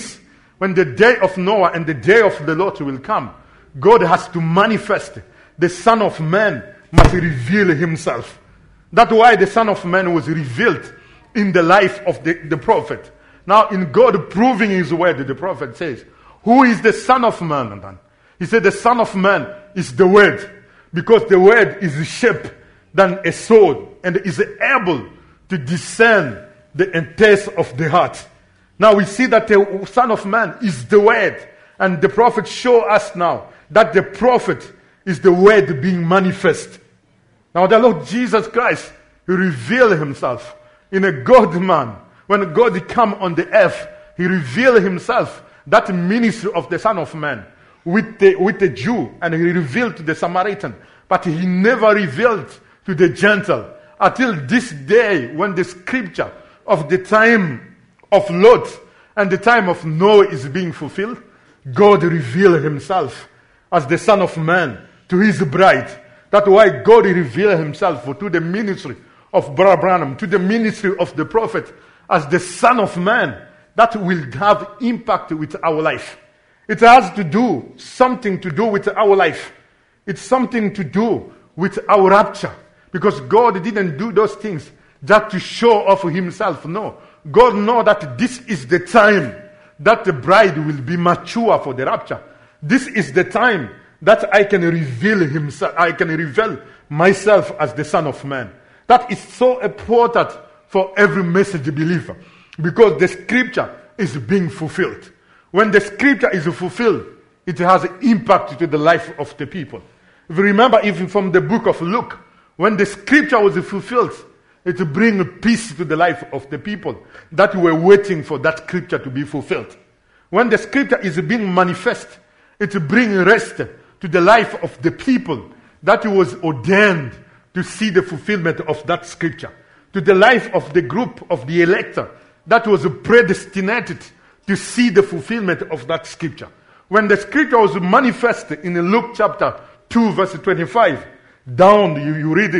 C: the day of Noah and the day of the Lord will come, God has to manifest. The Son of Man must reveal himself. That's why the Son of Man was revealed in the life of the prophet. Now in God proving his word, the prophet says, who is the Son of Man then? He said the Son of Man is the word, because the word is shaped than a sword and is able to discern the intent of the heart. Now we see that the Son of Man is the word, and the prophet show us now that the prophet is the word being manifest. Now the Lord Jesus Christ revealed himself in a God-man. When God come on the earth, he revealed himself, that ministry of the Son of Man, with the Jew, and he revealed to the Samaritan. But he never revealed to the Gentile until this day, when the scripture of the time of Lot and the time of Noah is being fulfilled. God revealed himself as the Son of Man to his bride. That's why God revealed himself to the ministry of Brother Branham, to the ministry of the prophet, as the Son of Man. That will have impact with our life. It has to do, something to do with our life. It's something to do with our rapture. Because God didn't do those things just to show off himself. No. God knows that this is the time that the bride will be mature for the rapture. This is the time that I can reveal himself. I can reveal myself as the Son of Man. That is so important for every message believer. Because the scripture is being fulfilled. When the scripture is fulfilled, it has an impact to the life of the people. If you remember, even from the book of Luke, when the scripture was fulfilled, it brings peace to the life of the people that were waiting for that scripture to be fulfilled. When the scripture is being manifest, it brings rest to the life of the people that was ordained to see the fulfillment of that scripture. To the life of the group of the elector that was predestinated to see the fulfillment of that scripture. When the scripture was manifested in Luke chapter 2 verse 25, down, you read it,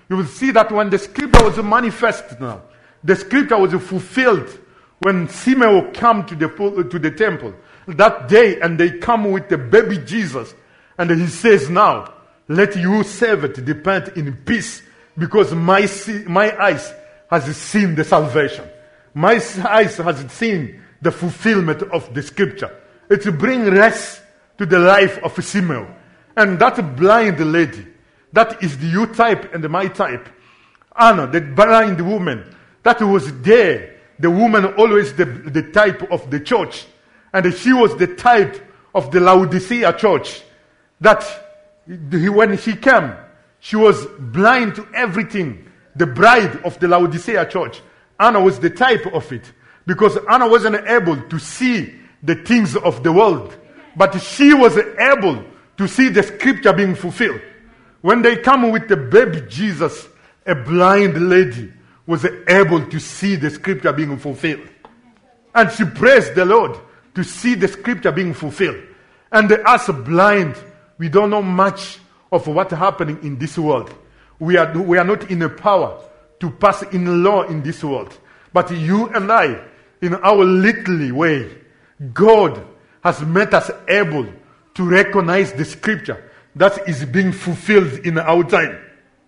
C: you will see that when the scripture was manifest now, the scripture was fulfilled when Simeon came to the temple that day, and they come with the baby Jesus, and he says, now, let you servant depart in peace, because my eyes has seen the salvation. My eyes has seen the fulfillment of the scripture. It will bring rest to the life of Simeon. And that blind lady, that is the you type and my type. Anna, the blind woman, that was there. The woman always the type of the church. And she was the type of the Laodicea church. That when she came, she was blind to everything. The bride of the Laodicea church. Anna was the type of it. Because Anna wasn't able to see the things of the world. But she was able to see the scripture being fulfilled. When they come with the baby Jesus, a blind lady was able to see the scripture being fulfilled. And she praised the Lord to see the scripture being fulfilled. And us blind, we don't know much of what's happening in this world. We are not in a power to pass in law in this world. But you and I, in our little way, God has made us able to recognize the scripture that is being fulfilled in our time.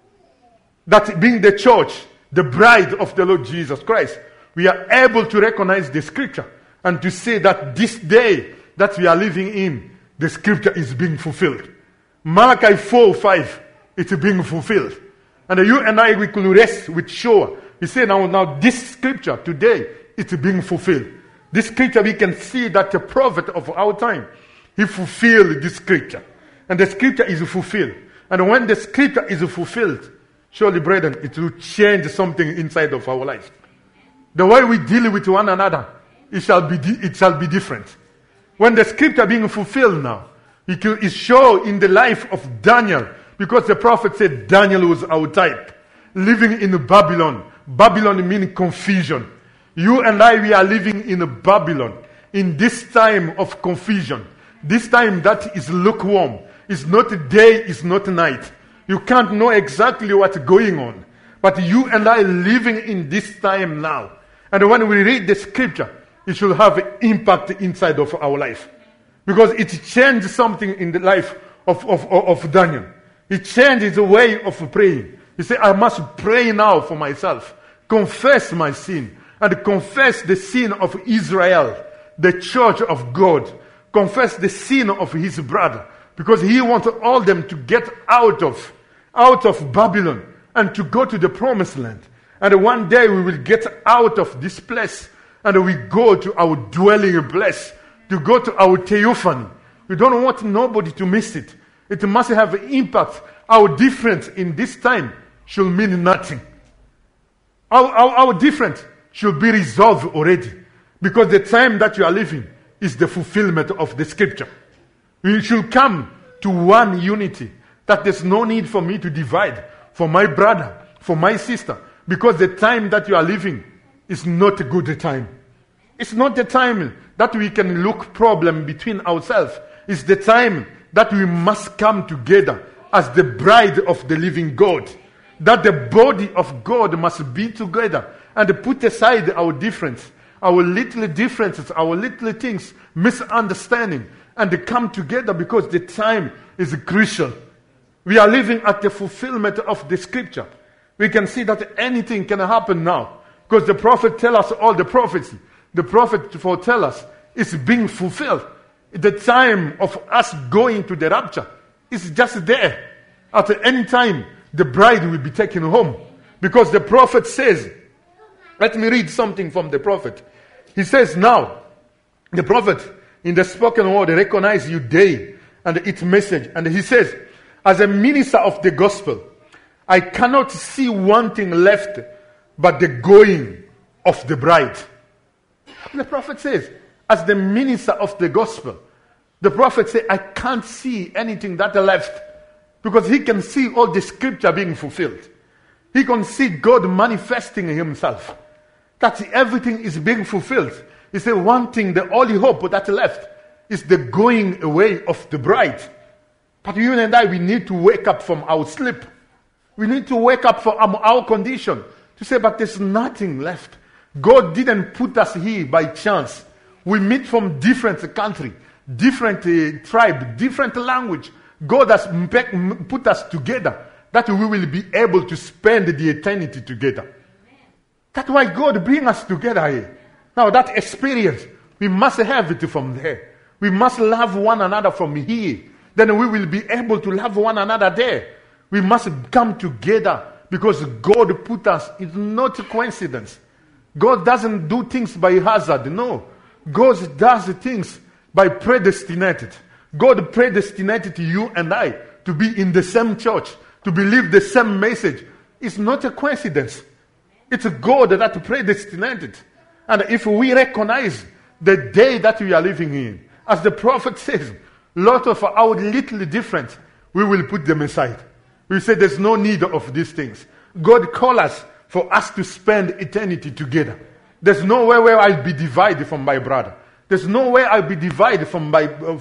C: That being the church, the bride of the Lord Jesus Christ, we are able to recognize the scripture and to say that this day that we are living in, the scripture is being fulfilled. Malachi 4:5, it's being fulfilled. And you and I, we could rest with sure. We say now this scripture today, it's being fulfilled. This scripture, we can see that the prophet of our time, he fulfilled this scripture. And the scripture is fulfilled. And when the scripture is fulfilled, surely, brethren, it will change something inside of our life. The way we deal with one another, it shall be different. When the scripture being fulfilled now, it is shown in the life of Daniel, because the prophet said Daniel was our type, living in Babylon. Babylon means confusion. You and I, we are living in Babylon, in this time of confusion. This time that is lukewarm. It's not day, it's not night. You can't know exactly what's going on. But you and I living in this time now. And when we read the scripture, it should have an impact inside of our life. Because it changed something in the life of Daniel. It changed his way of praying. He said, I must pray now for myself. Confess my sin. And confess the sin of Israel, the church of God. Confess the sin of his brother. Because he wanted all them to get out of Babylon and to go to the promised land. And one day we will get out of this place and we go to our dwelling place, to go to our theophany. We don't want nobody to miss it. It must have an impact. Our difference in this time should mean nothing. Our difference should be resolved already. Because the time that you are living is the fulfillment of the scripture. We should come to one unity, that there's no need for me to divide, for my brother, for my sister, because the time that you are living is not a good time. It's not the time that we can look problem between ourselves. It's the time that we must come together as the bride of the living God. That the body of God must be together and put aside our difference, our little differences, our little things, misunderstanding, and come together because the time is crucial. We are living at the fulfillment of the scripture. We can see that anything can happen now because the prophet tell us all the prophecy. The prophet foretell us it's being fulfilled. The time of us going to the rapture is just there. At any time, the bride will be taken home because the prophet says, let me read something from the prophet. He says now, the prophet in the spoken word recognize your day and its message. And he says, as a minister of the gospel, I cannot see one thing left but the going of the bride. The prophet says, as the minister of the gospel, the prophet says, I can't see anything that left because he can see all the scripture being fulfilled. He can see God manifesting himself. That everything is being fulfilled. He said one thing, the only hope that left is the going away of the bride. But you and I, we need to wake up from our sleep. We need to wake up from our condition to say, but there's nothing left. God didn't put us here by chance. We meet from different country, different tribe, different language. God has put us together that we will be able to spend the eternity together. That's why God brings us together here. Now that experience, we must have it from there. We must love one another from here. Then we will be able to love one another there. We must come together because God put us. It's not a coincidence. God doesn't do things by hazard. No. God does things by predestinated. God predestinated you and I to be in the same church, to believe the same message. It's not a coincidence. It's God that predestinated. And if we recognize the day that we are living in, as the prophet says, lot of our little difference, we will put them aside. We say there's no need of these things. God called us for us to spend eternity together. There's no way where I'll be divided from my brother. There's no way I'll be divided from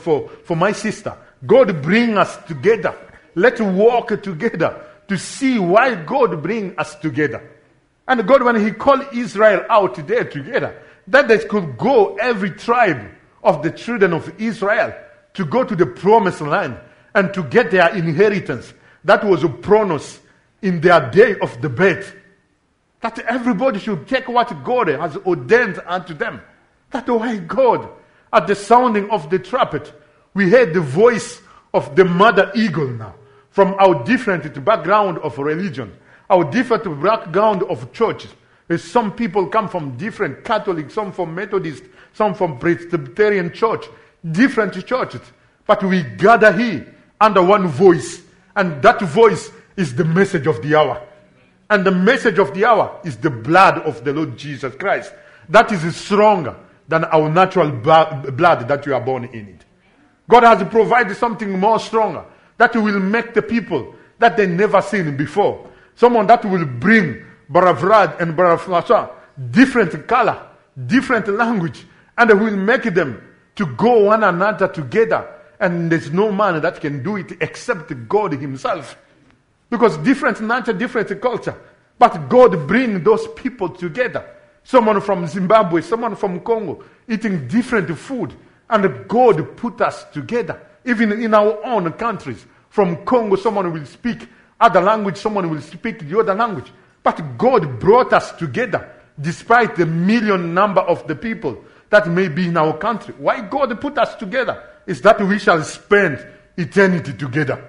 C: my sister. God bring us together. Let's walk together to see why God bring us together. And God, when He called Israel out there together, that they could go, every tribe of the children of Israel, to go to the promised land and to get their inheritance. That was a promise in their day of the birth. That everybody should take what God has ordained unto them. That's why God, at the sounding of the trumpet, we heard the voice of the mother eagle now. From our different background of religion, our different background of churches. Some people come from different Catholic, some from Methodist, some from Presbyterian church, different churches. But we gather here under one voice. And that voice is the message of the hour. And the message of the hour is the blood of the Lord Jesus Christ. That is stronger than our natural blood that you are born in it. God has provided something more stronger that will make the people that they never seen before. Someone that will bring Baravrad and Baraflasha, different color, different language, and will make them to go one another together. And there's no man that can do it except God Himself. Because different nature, different culture. But God brings those people together. Someone from Zimbabwe, someone from Congo, eating different food. And God put us together. Even in our own countries. From Congo, someone will speak other language, someone will speak the other language. But God brought us together, despite the million number of the people that may be in our country. Why God put us together is that we shall spend eternity together.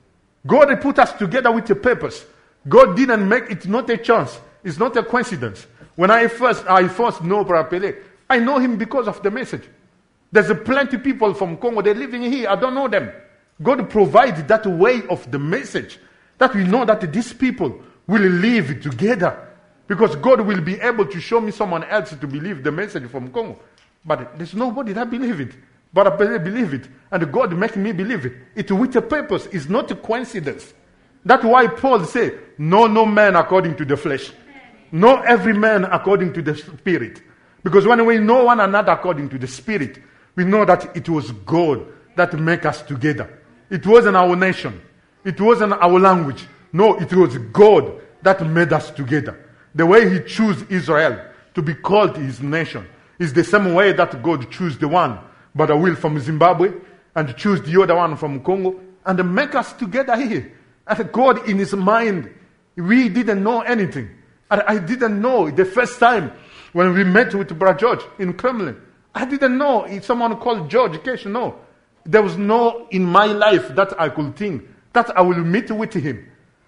C: God put us together with a purpose. God didn't make it, not a chance. It's not a coincidence. When I first know Brother Pele, I know him because of the message. There's plenty of people from Congo, they're living here, I don't know them. God provided that way of the message, that we know that these people will live together. Because God will be able to show me someone else to believe the message from Congo. But there's nobody that believes it. But I believe it. And God make me believe it. It's with a purpose. It's not a coincidence. That's why Paul said, no man according to the flesh. No every man according to the spirit. Because when we know one another according to the spirit, we know that it was God that make us together. It wasn't our nation. It wasn't our language. No, it was God that made us together. The way He chose Israel to be called His nation is the same way that God chose the one, but I will from Zimbabwe, and choose the other one from Congo, and make us together here. And God in His mind, we didn't know anything. And I didn't know the first time when we met with Brother George in Kremlin. I didn't know if someone called George Cash. No. There was no in my life that I could think that I will meet with him.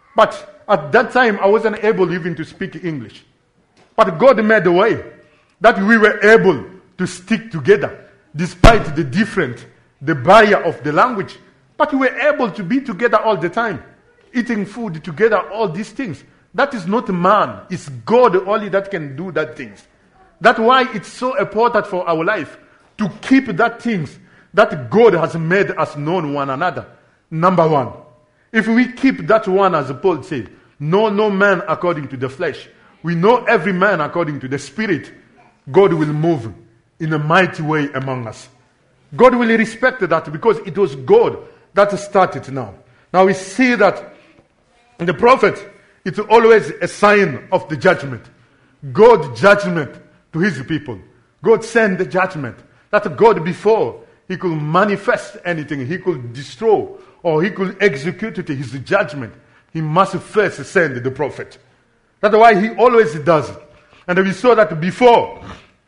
C: But at that time, I wasn't able even to speak English. But God made a way that we were able to stick together despite the barrier of the language. But we were able to be together all the time, eating food together, all these things. That is not man. It's God only that can do that things. That's why it's so important for our life to keep that things that God has made us known one another. Number one. If we keep that one, as Paul said, know no man according to the flesh. We know every man according to the Spirit. God will move in a mighty way among us. God will respect that because it was God that started now. Now we see that And the prophet, it's always a sign of the judgment. God's judgment to his people. God sent the judgment. That God, before he could manifest anything, he could destroy or he could execute it, his judgment, he must first send the prophet. That's why he always does it. And we saw that before.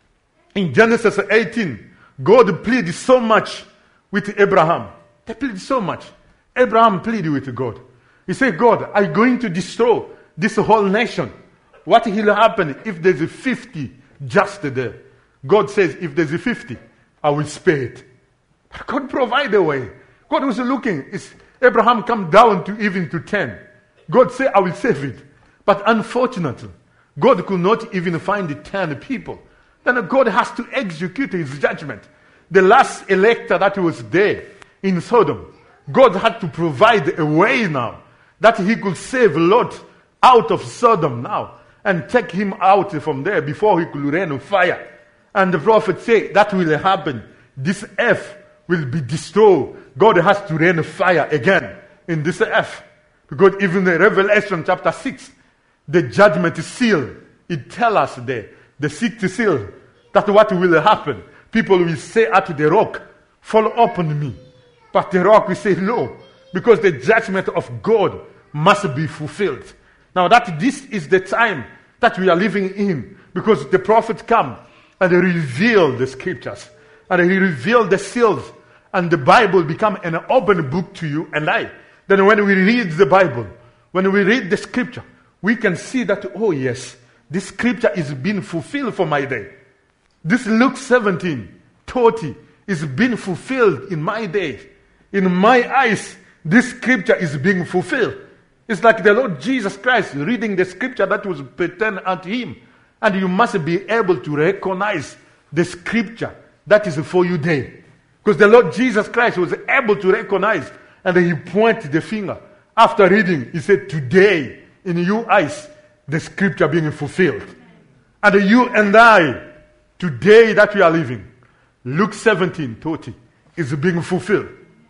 C: In Genesis 18, God pleaded so much with Abraham. They pleaded so much. Abraham pleaded with God. He said, God, I'm going to destroy this whole nation. What will happen if there's 50 just there? God says, if there's 50, I will spare it. But God provided a way. God was looking. Abraham come down to even to 10. God said, I will save it. But unfortunately, God could not even find the 10 people. Then God has to execute his judgment. The last elector that was there in Sodom, God had to provide a way now that he could save Lot out of Sodom now and take him out from there before he could rain fire. And the prophet said that will happen. This earth will be destroyed. God has to rain fire again in this earth. Because even in Revelation chapter 6, the judgment seal, it tells us there, the sixth seal, that what will happen. People will say at the rock, fall upon me. But the rock will say no, because the judgment of God must be fulfilled. Now that this is the time that we are living in, because the prophet come and he revealed the scriptures, and he revealed the seals, and the Bible become an open book to you and I. Then when we read the Bible, when we read the scripture, we can see that, oh yes, this scripture is being fulfilled for my day. This Luke 17:30 is being fulfilled in my day. In my eyes, this scripture is being fulfilled. It's like the Lord Jesus Christ reading the scripture that was pertained unto him. And you must be able to recognize the scripture that is for you day. Because the Lord Jesus Christ was able to recognize, and he pointed the finger. After reading, he said, today, in your eyes, the scripture being fulfilled. And you and I, today that we are living, Luke 17:30 is being fulfilled.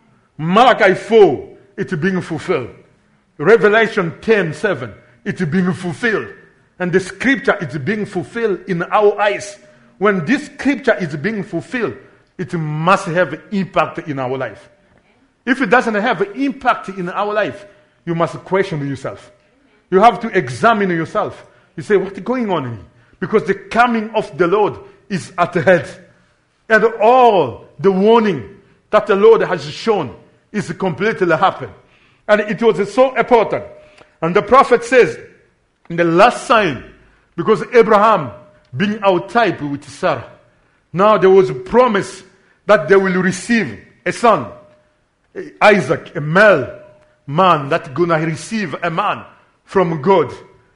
C: Malachi 4, it's being fulfilled. Revelation 10:7, it's being fulfilled. And the scripture is being fulfilled in our eyes. When this scripture is being fulfilled, it must have impact in our life. If it doesn't have impact in our life, you must question yourself. You have to examine yourself. You say, what's going on here? Because the coming of the Lord is at the head. And all the warning that the Lord has shown is completely happened. And it was so important. And the prophet says, in the last sign, because Abraham being our type with Sarah, now there was a promise that they will receive a son, Isaac, a male man that gonna receive a man from God.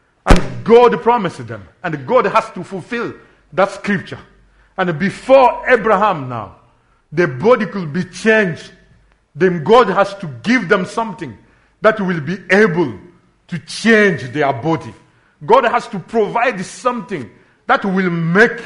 C: And God promised them. And God has to fulfill that scripture. And before Abraham now, the body could be changed. Then God has to give them something that will be able to change their body. God has to provide something that will make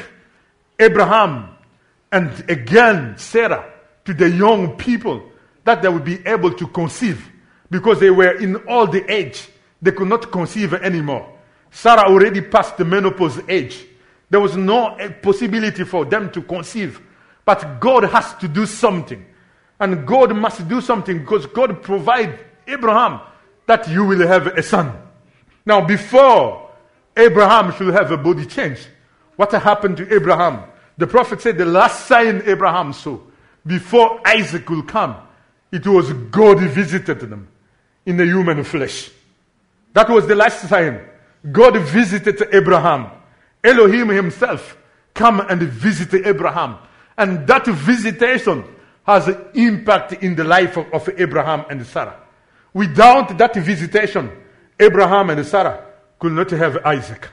C: Abraham and again Sarah to the young people that they will be able to conceive, because they were in old age. They could not conceive anymore. Sarah already passed the menopause age. There was no possibility for them to conceive. But God has to do something. And God must do something because God provided Abraham that you will have a son. Now before Abraham should have a body change, what happened to Abraham? The prophet said the last sign Abraham saw before Isaac will come, it was God visited them in the human flesh. That was the last sign. God visited Abraham. Elohim himself come and visit Abraham. And that visitation has an impact in the life of Abraham and Sarah. Without that visitation, Abraham and Sarah could not have Isaac.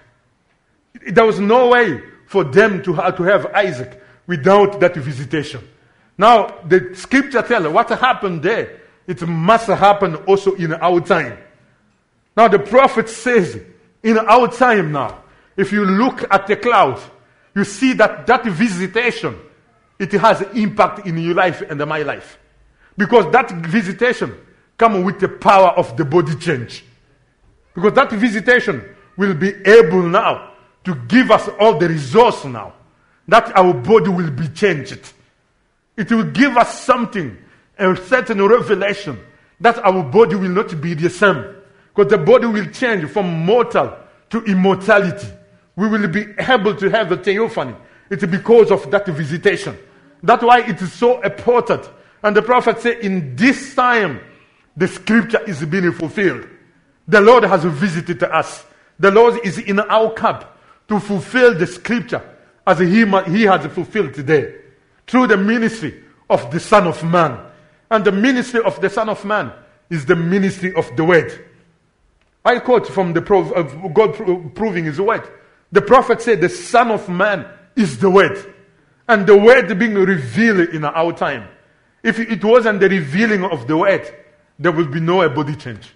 C: There was no way for them to have Isaac without that visitation. Now, the scripture tells what happened there. It must happen also in our time. Now, the prophet says, in our time now, if you look at the cloud, you see that visitation, it has impact in your life and my life. Because that visitation comes with the power of the body change. Because that visitation will be able now to give us all the resource now. That our body will be changed. It will give us something, a certain revelation, that our body will not be the same. Because the body will change from mortal to immortality. We will be able to have the theophany. It's because of that visitation. That's why it is so important. And the prophet said, in this time, the scripture is being fulfilled. The Lord has visited us. The Lord is in our camp to fulfill the scripture as he has fulfilled today. Through the ministry of the Son of Man. And the ministry of the Son of Man is the ministry of the Word. I quote from the God proving his word. The prophet said the Son of Man is the Word. And the Word being revealed in our time. If it wasn't the revealing of the Word, there will be no body change.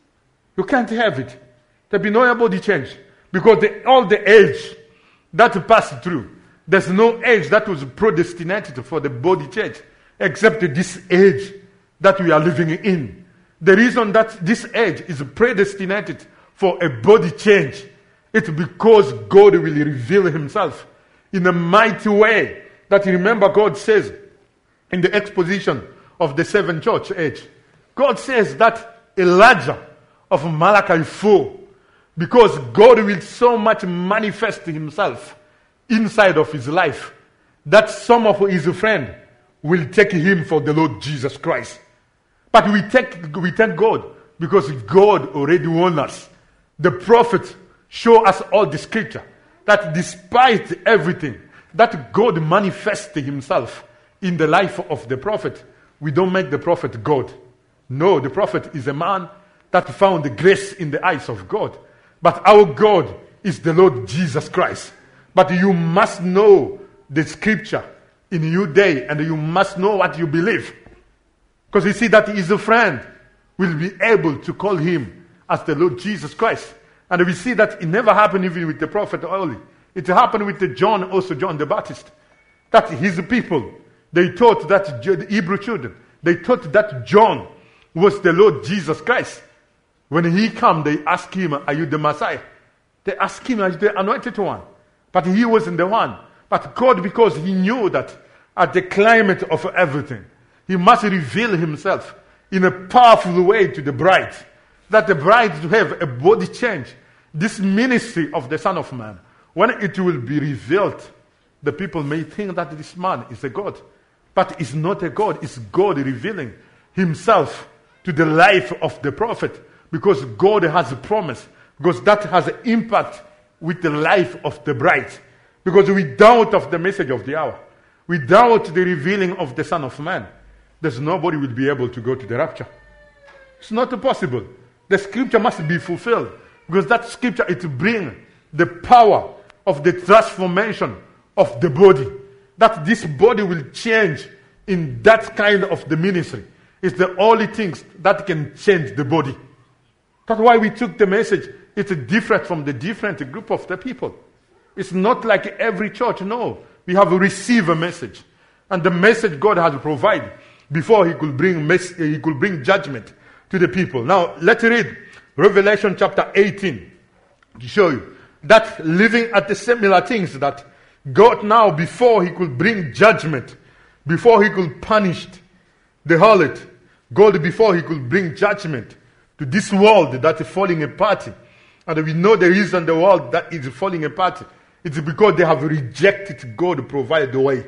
C: You can't have it. There will be no body change. Because all the age that passed through, there's no age that was predestinated for the body change, except this age that we are living in. The reason that this age is predestinated for a body change, it's because God will reveal himself in a mighty way. That, remember, God says in the exposition of the 7 church age, God says that Elijah of Malachi 4, because God will so much manifest himself inside of his life, that some of his friends will take him for the Lord Jesus Christ. But we thank God, because God already warned us. The prophet show us all the scripture, that despite everything, that God manifested himself in the life of the prophet. We don't make the prophet God. No, the prophet is a man that found the grace in the eyes of God. But our God is the Lord Jesus Christ. But you must know the scripture in your day, and you must know what you believe. Because you see that his friend will be able to call him as the Lord Jesus Christ. And we see that it never happened even with the prophet only. It happened with John, also John the Baptist. That his people, they thought that the Hebrew children, they thought that John was the Lord Jesus Christ. When he came, they asked him, are you the Messiah? They asked him, are you the anointed one? But he wasn't the one. But God, because he knew that at the climate of everything, he must reveal himself in a powerful way to the bride. That the bride to have a body change. This ministry of the Son of Man, when it will be revealed, the people may think that this man is a God. But it's not a God. It's God revealing himself to the life of the prophet. Because God has a promise. Because that has an impact with the life of the bride. Because without of the message of the hour, without the revealing of the Son of Man, there's nobody will be able to go to the rapture. It's not possible. The scripture must be fulfilled. Because that scripture, it brings the power of the transformation of the body. That this body will change in that kind of the ministry. It's the only things that can change the body. That's why we took the message. It's different from the different group of the people. It's not like every church. No. We have received a message. And the message God has provided before he could bring judgment to the people. Now, let's read Revelation chapter 18 to show you that living at the similar things that God now, before he could bring judgment, before he could punish the harlot, God, before he could bring judgment to this world that is falling apart. And we know the reason the world that is falling apart, it's because they have rejected God to provide the way.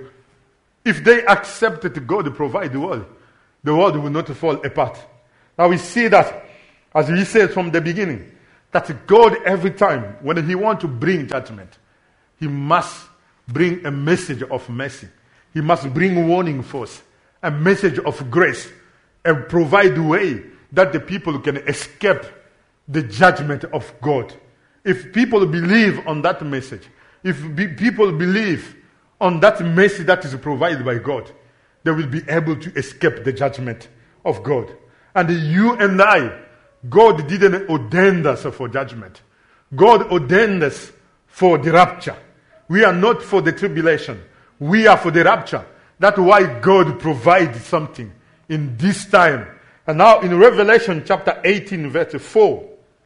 C: If they accepted God to provide the world will not fall apart. Now we see that, as we said from the beginning, that God every time, when he wants to bring judgment, he must bring a message of mercy. He must bring warning force, a message of grace, and provide the way that the people can escape the judgment of God. If people believe on that message, if people believe on that mercy that is provided by God, they will be able to escape the judgment of God. And you and I, God didn't ordain us for judgment. God ordained us for the rapture. We are not for the tribulation. We are for the rapture. That's why God provided something in this time. And now in Revelation chapter 18 verse 4,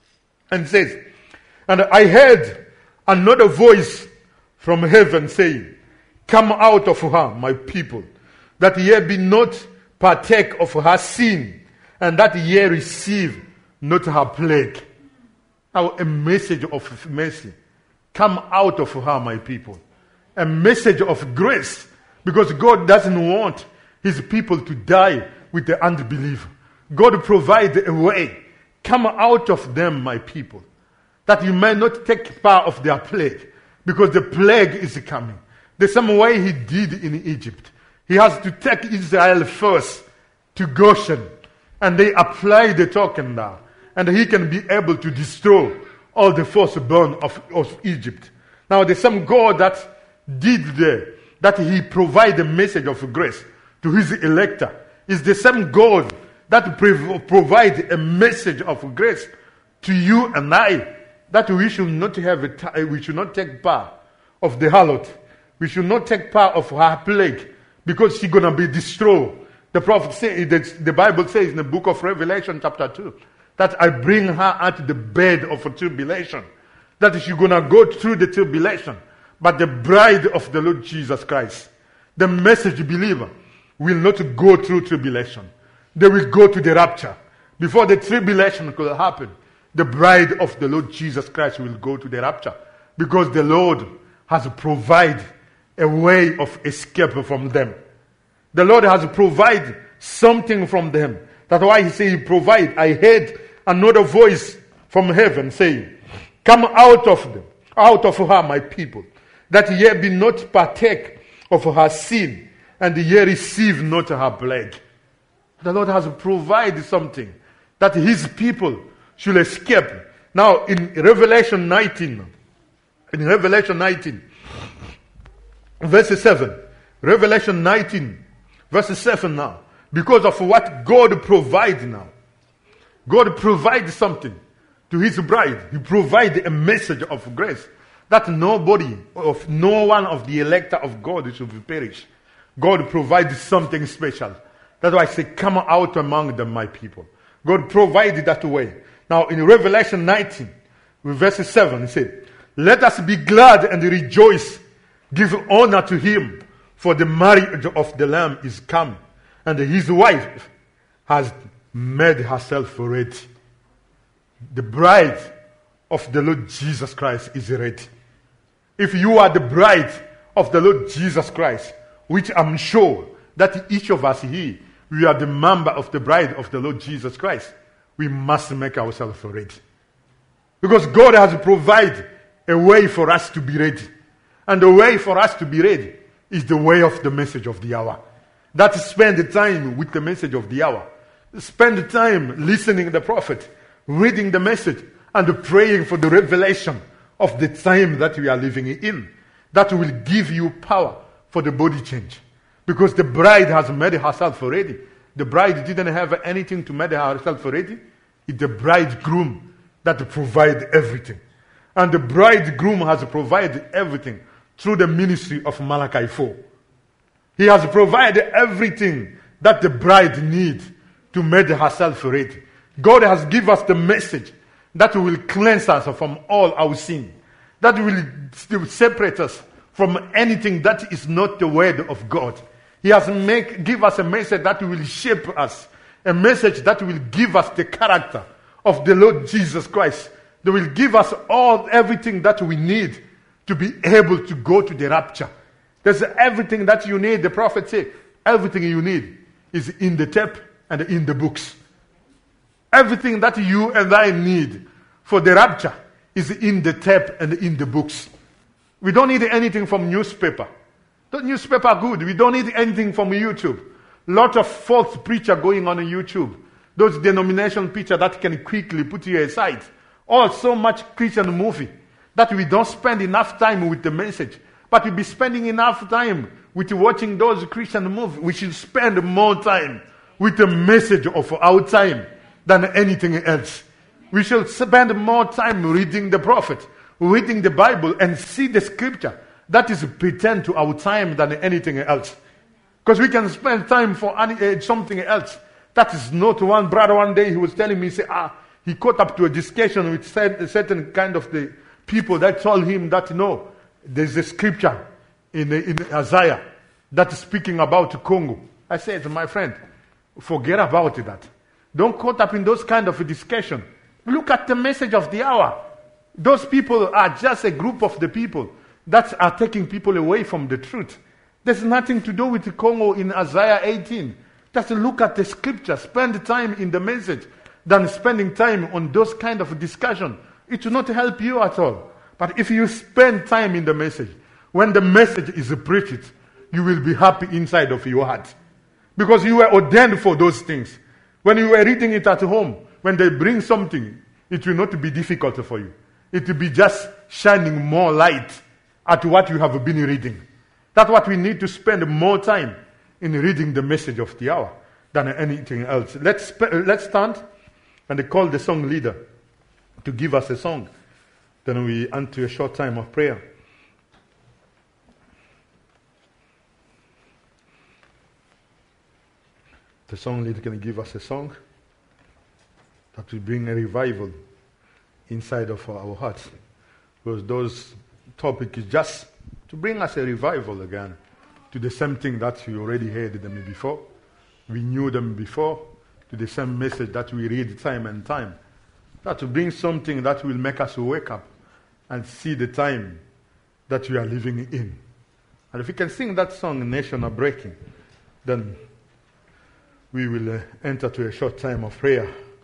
C: And says, and I heard another voice from heaven saying, come out of her, my people, that ye be not partake of her sin, and that ye receive not her plague. Now, a message of mercy. Come out of her, my people. A message of grace, because God doesn't want his people to die with the unbelief. God provides a way. Come out of them, my people, that you may not take part of their plague, because the plague is coming. The same way he did in Egypt. He has to take Israel first to Goshen, and they apply the token now, and he can be able to destroy all the firstborn of Egypt. Now, the same God that did there, that he provide a message of grace to his elector, is the same God that provide a message of grace to you and I, that we should not we should not take part of the harlot. We should not take part of her plague, because she's gonna be destroyed. The prophet says, the Bible says in the book of Revelation chapter 2, that I bring her at the bed of tribulation, that she's gonna go through the tribulation. But the bride of the Lord Jesus Christ, the message believer, will not go through tribulation. They will go to the rapture. Before the tribulation could happen, the bride of the Lord Jesus Christ will go to the rapture, because the Lord has provided a way of escape from them. The Lord has provided something from them. That's why he said he provide. I heard another voice from heaven saying, come out of them, out of her, my people, that ye be not partake of her sin, and ye receive not her plague. The Lord has provided something that his people should escape. Now, in Revelation 19, verse 7, Revelation 19, verse 7 now, because of what God provides now. God provides something to his bride. He provides a message of grace, that no one of the elect of God should perish. God provides something special. That's why I say, come out among them, my people. God provided that way. Now, in Revelation 19, verse 7, he said, let us be glad and rejoice, give honor to him, for the marriage of the Lamb is come, and his wife has made herself ready. The bride of the Lord Jesus Christ is ready. If you are the bride of the Lord Jesus Christ, which I'm sure that each of us here, we are the member of the bride of the Lord Jesus Christ, we must make ourselves ready. Because God has provided a way for us to be ready. And the way for us to be ready is the way of the message of the hour. That is, spend the time with the message of the hour. Spend the time listening to the prophet, reading the message, and praying for the revelation of the time that we are living in. That will give you power for the body change. Because the bride has made herself ready. The bride didn't have anything to make herself ready. It's the bridegroom that provides everything. And the bridegroom has provided everything through the ministry of Malachi 4. He has provided everything that the bride needs to make herself ready. God has given us the message that will cleanse us from all our sin. That will separate us from anything that is not the word of God. He has give us a message that will shape us. A message that will give us the character of the Lord Jesus Christ. That will give us everything that we need to be able to go to the rapture. There's everything that you need. The prophet said, everything you need is in the tape and in the books. Everything that you and I need for the rapture is in the tape and in the books. We don't need anything from newspaper. The newspaper are good. We don't need anything from YouTube. Lot of false preacher going on YouTube. Those denomination preacher that can quickly put you aside. So much Christian movie that we don't spend enough time with the message. But we be spending enough time with watching those Christian movies. We should spend more time with the message of our time than anything else. We should spend more time reading the prophet, reading the Bible, and see the scripture. That is pretend to our time than anything else. Because we can spend time for something else. That is not one brother one day he was telling me, he caught up to a discussion with a certain kind of the people that told him that, no, there's a scripture in Isaiah that is speaking about Congo. I said, my friend, forget about that. Don't caught up in those kind of a discussion. Look at the message of the hour. Those people are just a group of the people that are taking people away from the truth. There's nothing to do with the Congo in Isaiah 18. Just look at the scripture, spend time in the message, than spending time on those kind of discussion. It will not help you at all. But if you spend time in the message, when the message is preached, you will be happy inside of your heart. Because you were ordained for those things. When you were reading it at home, when they bring something, it will not be difficult for you. It will be just shining more light at what you have been reading. That's what we need to spend more time in reading the message of the hour than anything else. Let's stand and call the song leader to give us a song. Then we enter a short time of prayer. The song leader can give us a song that will bring a revival inside of our hearts. Because those topic is just to bring us a revival again to the same thing that we already heard them before. We knew them before, to the same message that we read time and time. That to bring something that will make us wake up and see the time that we are living in. And if we can sing that song, Nation Are Breaking, then we will enter to a short time of prayer.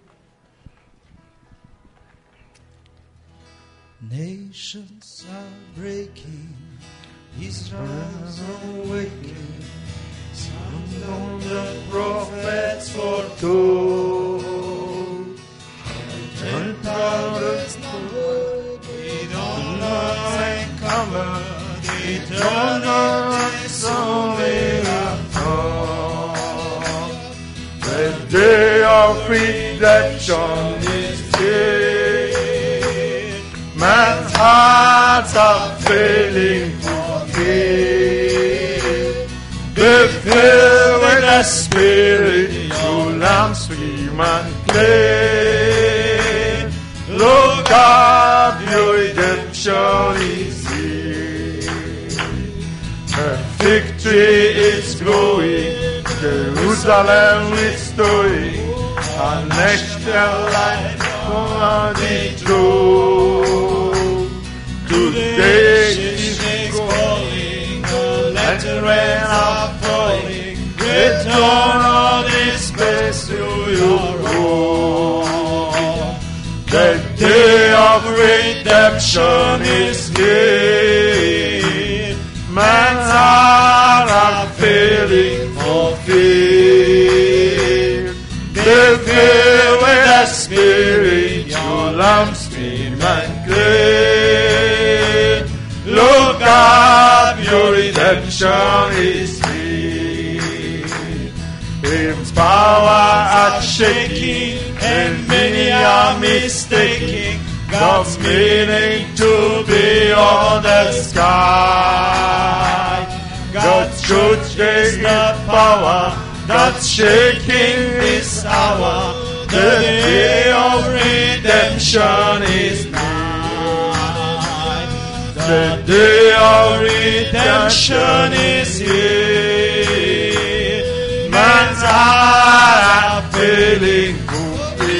A: Nations are breaking, Israel's awakening. Sound on the prophets foretold. And powers numbered, they don't know and cover. They don't know it's only a thought.
C: The day of redemption is here. Man's hearts are failing for faith. Be filled with the Spirit, your lamps scream and play. Look up, your redemption is here. The victory is growing, Jerusalem restoring, our next life on the throne. Today is calling, the letters are falling. Return all this place to your home. The day of redemption is here. Man's heart are failing for fear. They fill with the Spirit, your lamps stream and clear. Look up, your redemption is here. His power are shaking, and many are mistaking God's meaning to be on the sky. God's truth is the power that's shaking this hour. The day of redemption is nigh. The day of redemption is here. Man's heart are failing for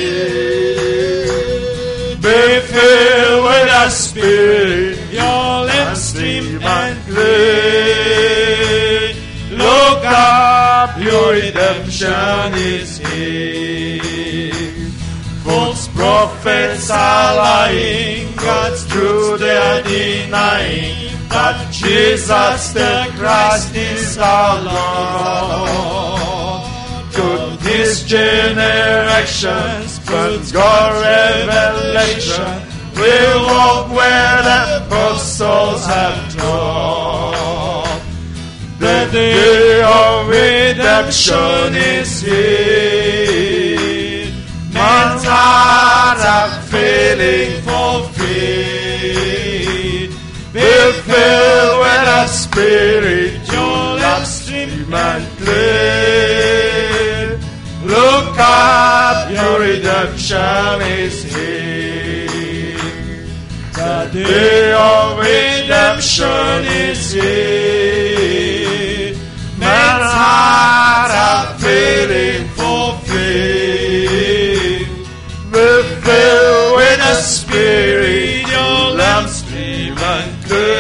C: faith. Be filled with the Spirit, your lips stream and clear. Look up, your redemption is here. False prophets are lying, God's truth they are denying, that Jesus the Christ is our Lord. To this generation, spreads God revelation, we'll walk where the apostles have taught. The day of redemption is here. Man's hearts are failing for faith. Be filled with the Spirit, your lips stream and clear. Look up, your
A: redemption is here. The day of redemption is here. Men's hearts are failing for faith. Be filled with the Spirit, your lamp stream and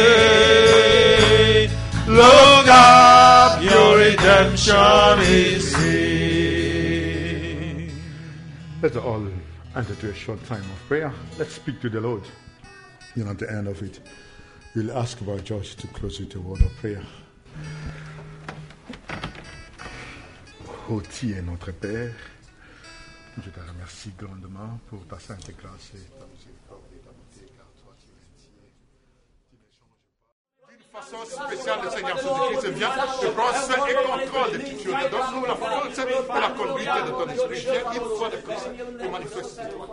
A: clay. Look up, your redemption is here.
C: Let's all enter to a short time of prayer. Let's speak to the Lord. At the end of it, we'll ask our judge to close with a word of prayer. Ô Dieu, notre Père, je te remercie grandement pour ta sainte grâce et ta miséricorde et ta bonté, car toi tu es Dieu. Tu ne changes pas. D'une façon spéciale, le Seigneur Jésus-Christ vient de prendre et contrôle de toutes choses. Donne-nous la force et la conduite de ton esprit. Viens une fois de plus et manifeste-toi.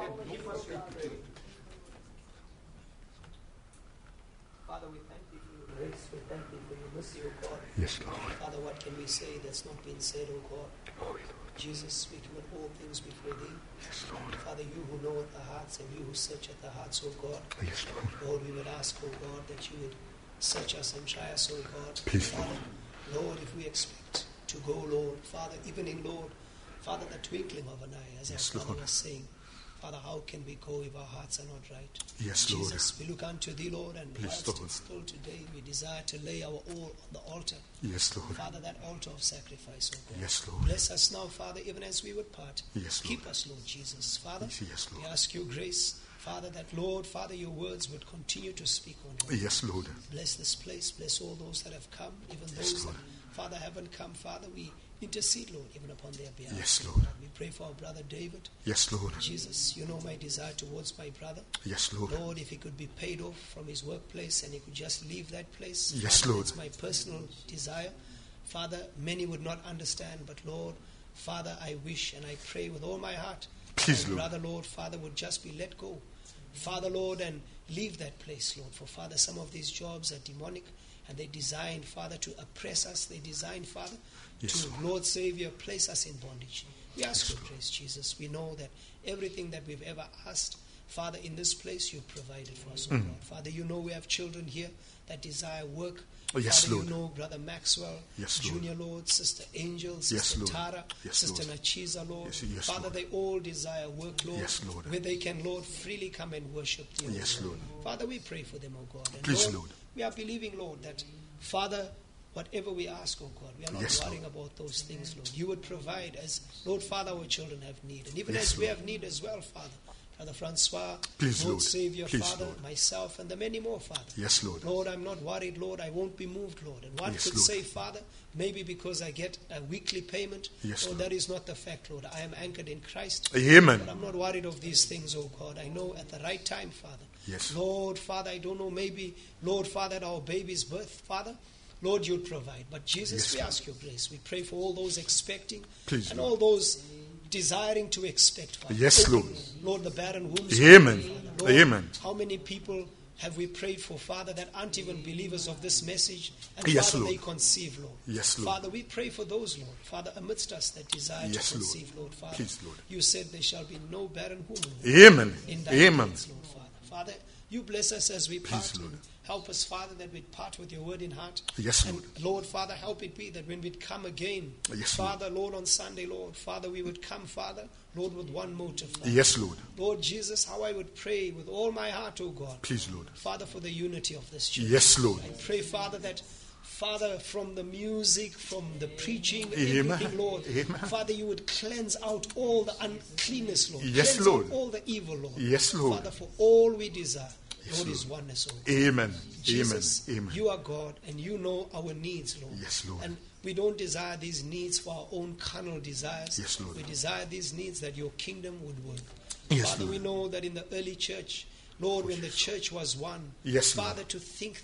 D: Father, we thank you for your grace. We thank you for your mercy, O God.
C: Yes, Lord.
D: Father, what can we say that's not been said, O God?
C: Oh, Lord.
D: Jesus, we commit all things before thee.
C: Yes, Lord.
D: Father, you who know the hearts and you who search at the hearts, O God.
C: Yes, Lord.
D: Lord, we would ask, O God, that you would search us and try us, O God.
C: Please,
D: Father, Lord, if we expect to go, Lord, Father, even in, Lord, Father, the twinkling of an eye, as
C: Yes,
D: our Father
C: Lord.
D: was saying, Father, how can we go if our hearts are not right?
C: Yes, Lord.
D: Jesus, we look unto thee, Lord, and
C: Please,
D: whilst
C: Lord.
D: it's still today, we desire to lay our all on the altar.
C: Yes, Lord.
D: Father, that altar of sacrifice, oh God.
C: Yes, Lord.
D: Bless us now, Father, even as we would part.
C: Yes, Lord.
D: Keep us, Lord Jesus. Father,
C: Yes,
D: we
C: Lord.
D: ask you grace, Father, that, Lord, Father, your words would continue to speak on Lord.
C: Yes, Lord.
D: Bless this place. Bless all those that have come, even
C: Yes,
D: those
C: Lord.
D: that, Father, haven't come. Father, we intercede, Lord, even upon their behalf.
C: Yes, Lord.
D: We pray for our brother David.
C: Yes, Lord.
D: Jesus, you know my desire towards my brother.
C: Yes, Lord.
D: Lord, if he could be paid off from his workplace and he could just leave that place.
C: Yes,
D: Father,
C: Lord.
D: It's my personal desire. Father, many would not understand, but Lord, Father, I wish and I pray with all my heart.
C: Please,
D: my
C: Lord.
D: brother, Lord, Father, would just be let go. Father, Lord, and leave that place, Lord. For Father, some of these jobs are demonic and they designed, Father, to oppress us. They designed, Father,
C: Yes,
D: to, Lord Savior, place us in bondage. We ask
C: Yes,
D: for grace, Jesus. We know that everything that we've ever asked, Father, in this place, you've provided for us, oh God. Father, you know we have children here that desire work.
C: Oh, yes,
D: Father,
C: Lord.
D: you know Brother Maxwell,
C: Yes, Lord.
D: Junior, Lord, Sister Angel,
C: Yes,
D: Sister
C: Lord.
D: Tara,
C: Yes,
D: Sister
C: Lord.
D: Nachiza, Lord.
C: Yes, yes,
D: Father,
C: Lord.
D: they all desire work, Lord,
C: Yes, Lord.
D: where they can, Lord, freely come and worship Thee, oh
C: Yes,
D: God.
C: Lord.
D: Father, we pray for them, oh God. And
C: Please, Lord.
D: we are believing, Lord, that, Father, whatever we ask, oh God, we are not
C: Yes,
D: worrying about those things, Lord. You would provide as, Lord, Father, our children have need. And even
C: Yes,
D: as we
C: Lord.
D: have need as well, Father. Brother Francois,
C: Please,
D: Lord
C: Lord.
D: Savior,
C: Please,
D: Father,
C: Lord.
D: myself, and the many more, Father.
C: Yes, Lord.
D: Lord, I'm not worried, Lord. I won't be moved, Lord. And one
C: Yes,
D: could
C: Lord.
D: say, Father, maybe because I get a weekly payment.
C: Yes,
D: Lord,
C: Lord.
D: that is not the fact, Lord. I am anchored in Christ.
C: Amen.
D: But I'm not worried of these things, oh God. I know at the right time, Father.
C: Yes.
D: Lord, Father, I don't know, maybe, Lord, Father, at our baby's birth, Father, Lord, you'd provide. But Jesus,
C: Yes,
D: we
C: Lord.
D: ask your grace. We pray for all those expecting
C: Please,
D: and
C: Lord.
D: all those desiring to expect, Father.
C: Yes,
D: Open,
C: Lord.
D: Lord, the barren wombs.
C: Amen.
D: Father, Lord,
C: Amen.
D: how many people have we prayed for, Father, that aren't even believers of this message? And
C: Yes,
D: Father,
C: Lord.
D: they conceive, Lord.
C: Yes, Lord.
D: Father, we pray for those, Lord. Father, amidst us that desire
C: Yes,
D: to
C: Lord.
D: conceive, Lord. Father,
C: Please, Lord.
D: you said there shall be no barren woman
C: Amen.
D: in thy
C: Amen.
D: gates, Lord, Father. Father, you bless us as we part.
C: Lord.
D: And help us, Father, that we'd part with your word in heart.
C: Yes,
D: and
C: Lord.
D: Lord, Father, help it be that when we'd come again,
C: Yes,
D: Father, Lord, on Sunday, Lord, Father, we would come, Father, Lord, with one motive, Father.
C: Yes, Lord.
D: Lord Jesus, how I would pray with all my heart, oh God.
C: Please, Lord.
D: Father, for the unity of this church.
C: Yes, Lord.
D: I pray, Father, that, Father, from the music, from the preaching,
C: Amen.
D: everything, Lord,
C: Amen.
D: Father, you would cleanse out all the uncleanness, Lord.
C: Yes,
D: Cleanse
C: Lord.
D: out all the evil, Lord.
C: Yes, Lord.
D: Father, for all we desire,
C: Yes,
D: Lord,
C: Lord.
D: is oneness, oh God.
C: Amen.
D: Jesus,
C: Amen. Amen.
D: you are God and you know our needs, Lord.
C: Yes, Lord.
D: And we don't desire these needs for our own carnal desires.
C: Yes, Lord.
D: We desire these needs that your kingdom would work.
C: Yes,
D: Father,
C: Lord.
D: we know that in the early church, Lord, when the church was one,
C: Yes,
D: Father,
C: Lord.
D: to think that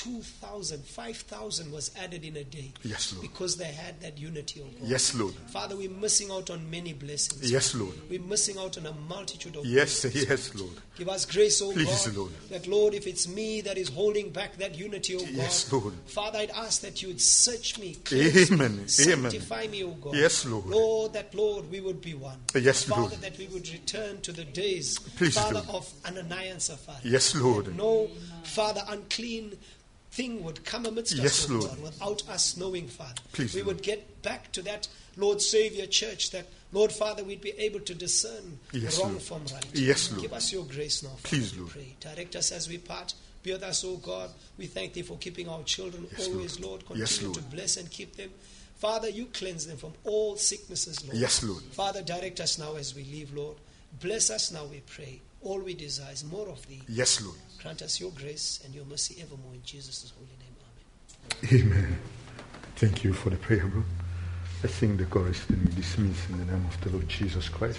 D: 5,000 was added in a day.
C: Yes, Lord.
D: Because they had that unity, oh God.
C: Yes, Lord.
D: Father, we're missing out on many blessings.
C: Yes, Lord.
D: We're missing out on a multitude of
C: Yes,
D: blessings.
C: yes, Lord.
D: Give us grace, oh
C: Please,
D: God.
C: Lord.
D: That, Lord, if it's me that is holding back that unity, oh God.
C: Yes, Lord.
D: Father, I'd ask that you would search me, cleanse me,
C: Amen.
D: sanctify me, oh God.
C: Yes, Lord.
D: Lord, that, Lord, we would be one.
C: Yes,
D: Father,
C: Lord.
D: that we would return to the days,
C: Please,
D: Father,
C: Lord.
D: of Ananias and Sapphira.
C: Yes, Lord.
D: No, Father, unclean thing would come amidst
C: Yes,
D: us, oh
C: Lord.
D: God, without us knowing, Father.
C: Please,
D: we
C: Lord.
D: would get back to that, Lord Savior Church, that, Lord Father, we'd be able to discern
C: Yes,
D: wrong
C: Lord.
D: from right.
C: Yes, Lord.
D: Give us your grace now, Father,
C: Please,
D: we
C: Lord.
D: pray. Direct us as we part. Be with us, oh God. We thank thee for keeping our children
C: Yes,
D: always, Lord. Continue
C: Yes, Lord.
D: to bless and keep them. Father, you cleanse them from all sicknesses, Lord.
C: Yes, Lord.
D: Father, direct us now as we leave, Lord. Bless us now, we pray. All we desire is more of thee.
C: Yes, Lord.
D: Grant us your grace and your mercy evermore in Jesus' holy name.
C: Amen. Thank you for the prayer, bro. Let's sing the chorus, then we dismiss in the name of the Lord Jesus Christ.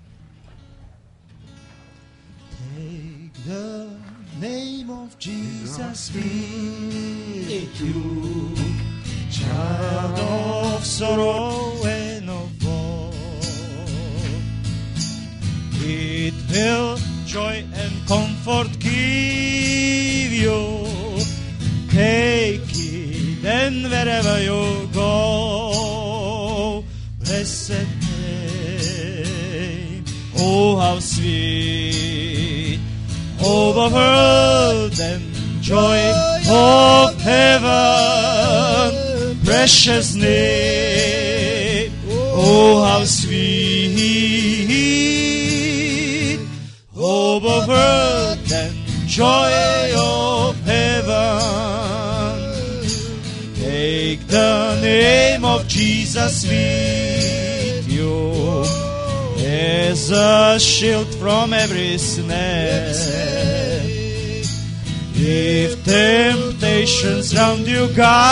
A: Take the name of Jesus with you, child of sorrow and of woe. It will joy and comfort give you. Take it and wherever you go, blessed name, oh how sweet, overworld and joy of heaven, precious name, oh how sweet, overworld and joy of heaven. Take the name of Jesus with you as a shield from every snare. If temptations round you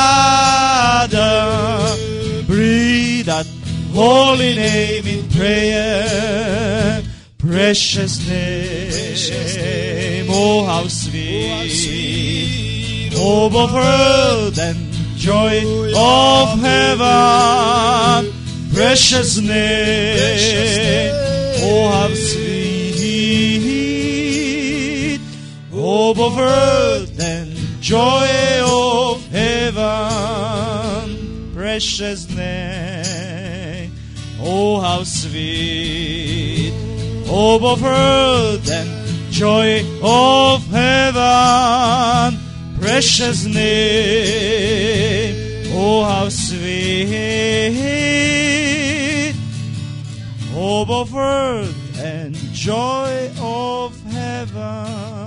A: gather, breathe that holy name in prayer. Precious name, oh how sweet, hope of earth and joy of heaven. Precious name, oh how sweet, hope of earth and joy of heaven. Precious name, oh how sweet, hope of earth and joy of heaven. Precious name, oh how sweet, hope of earth and joy of heaven.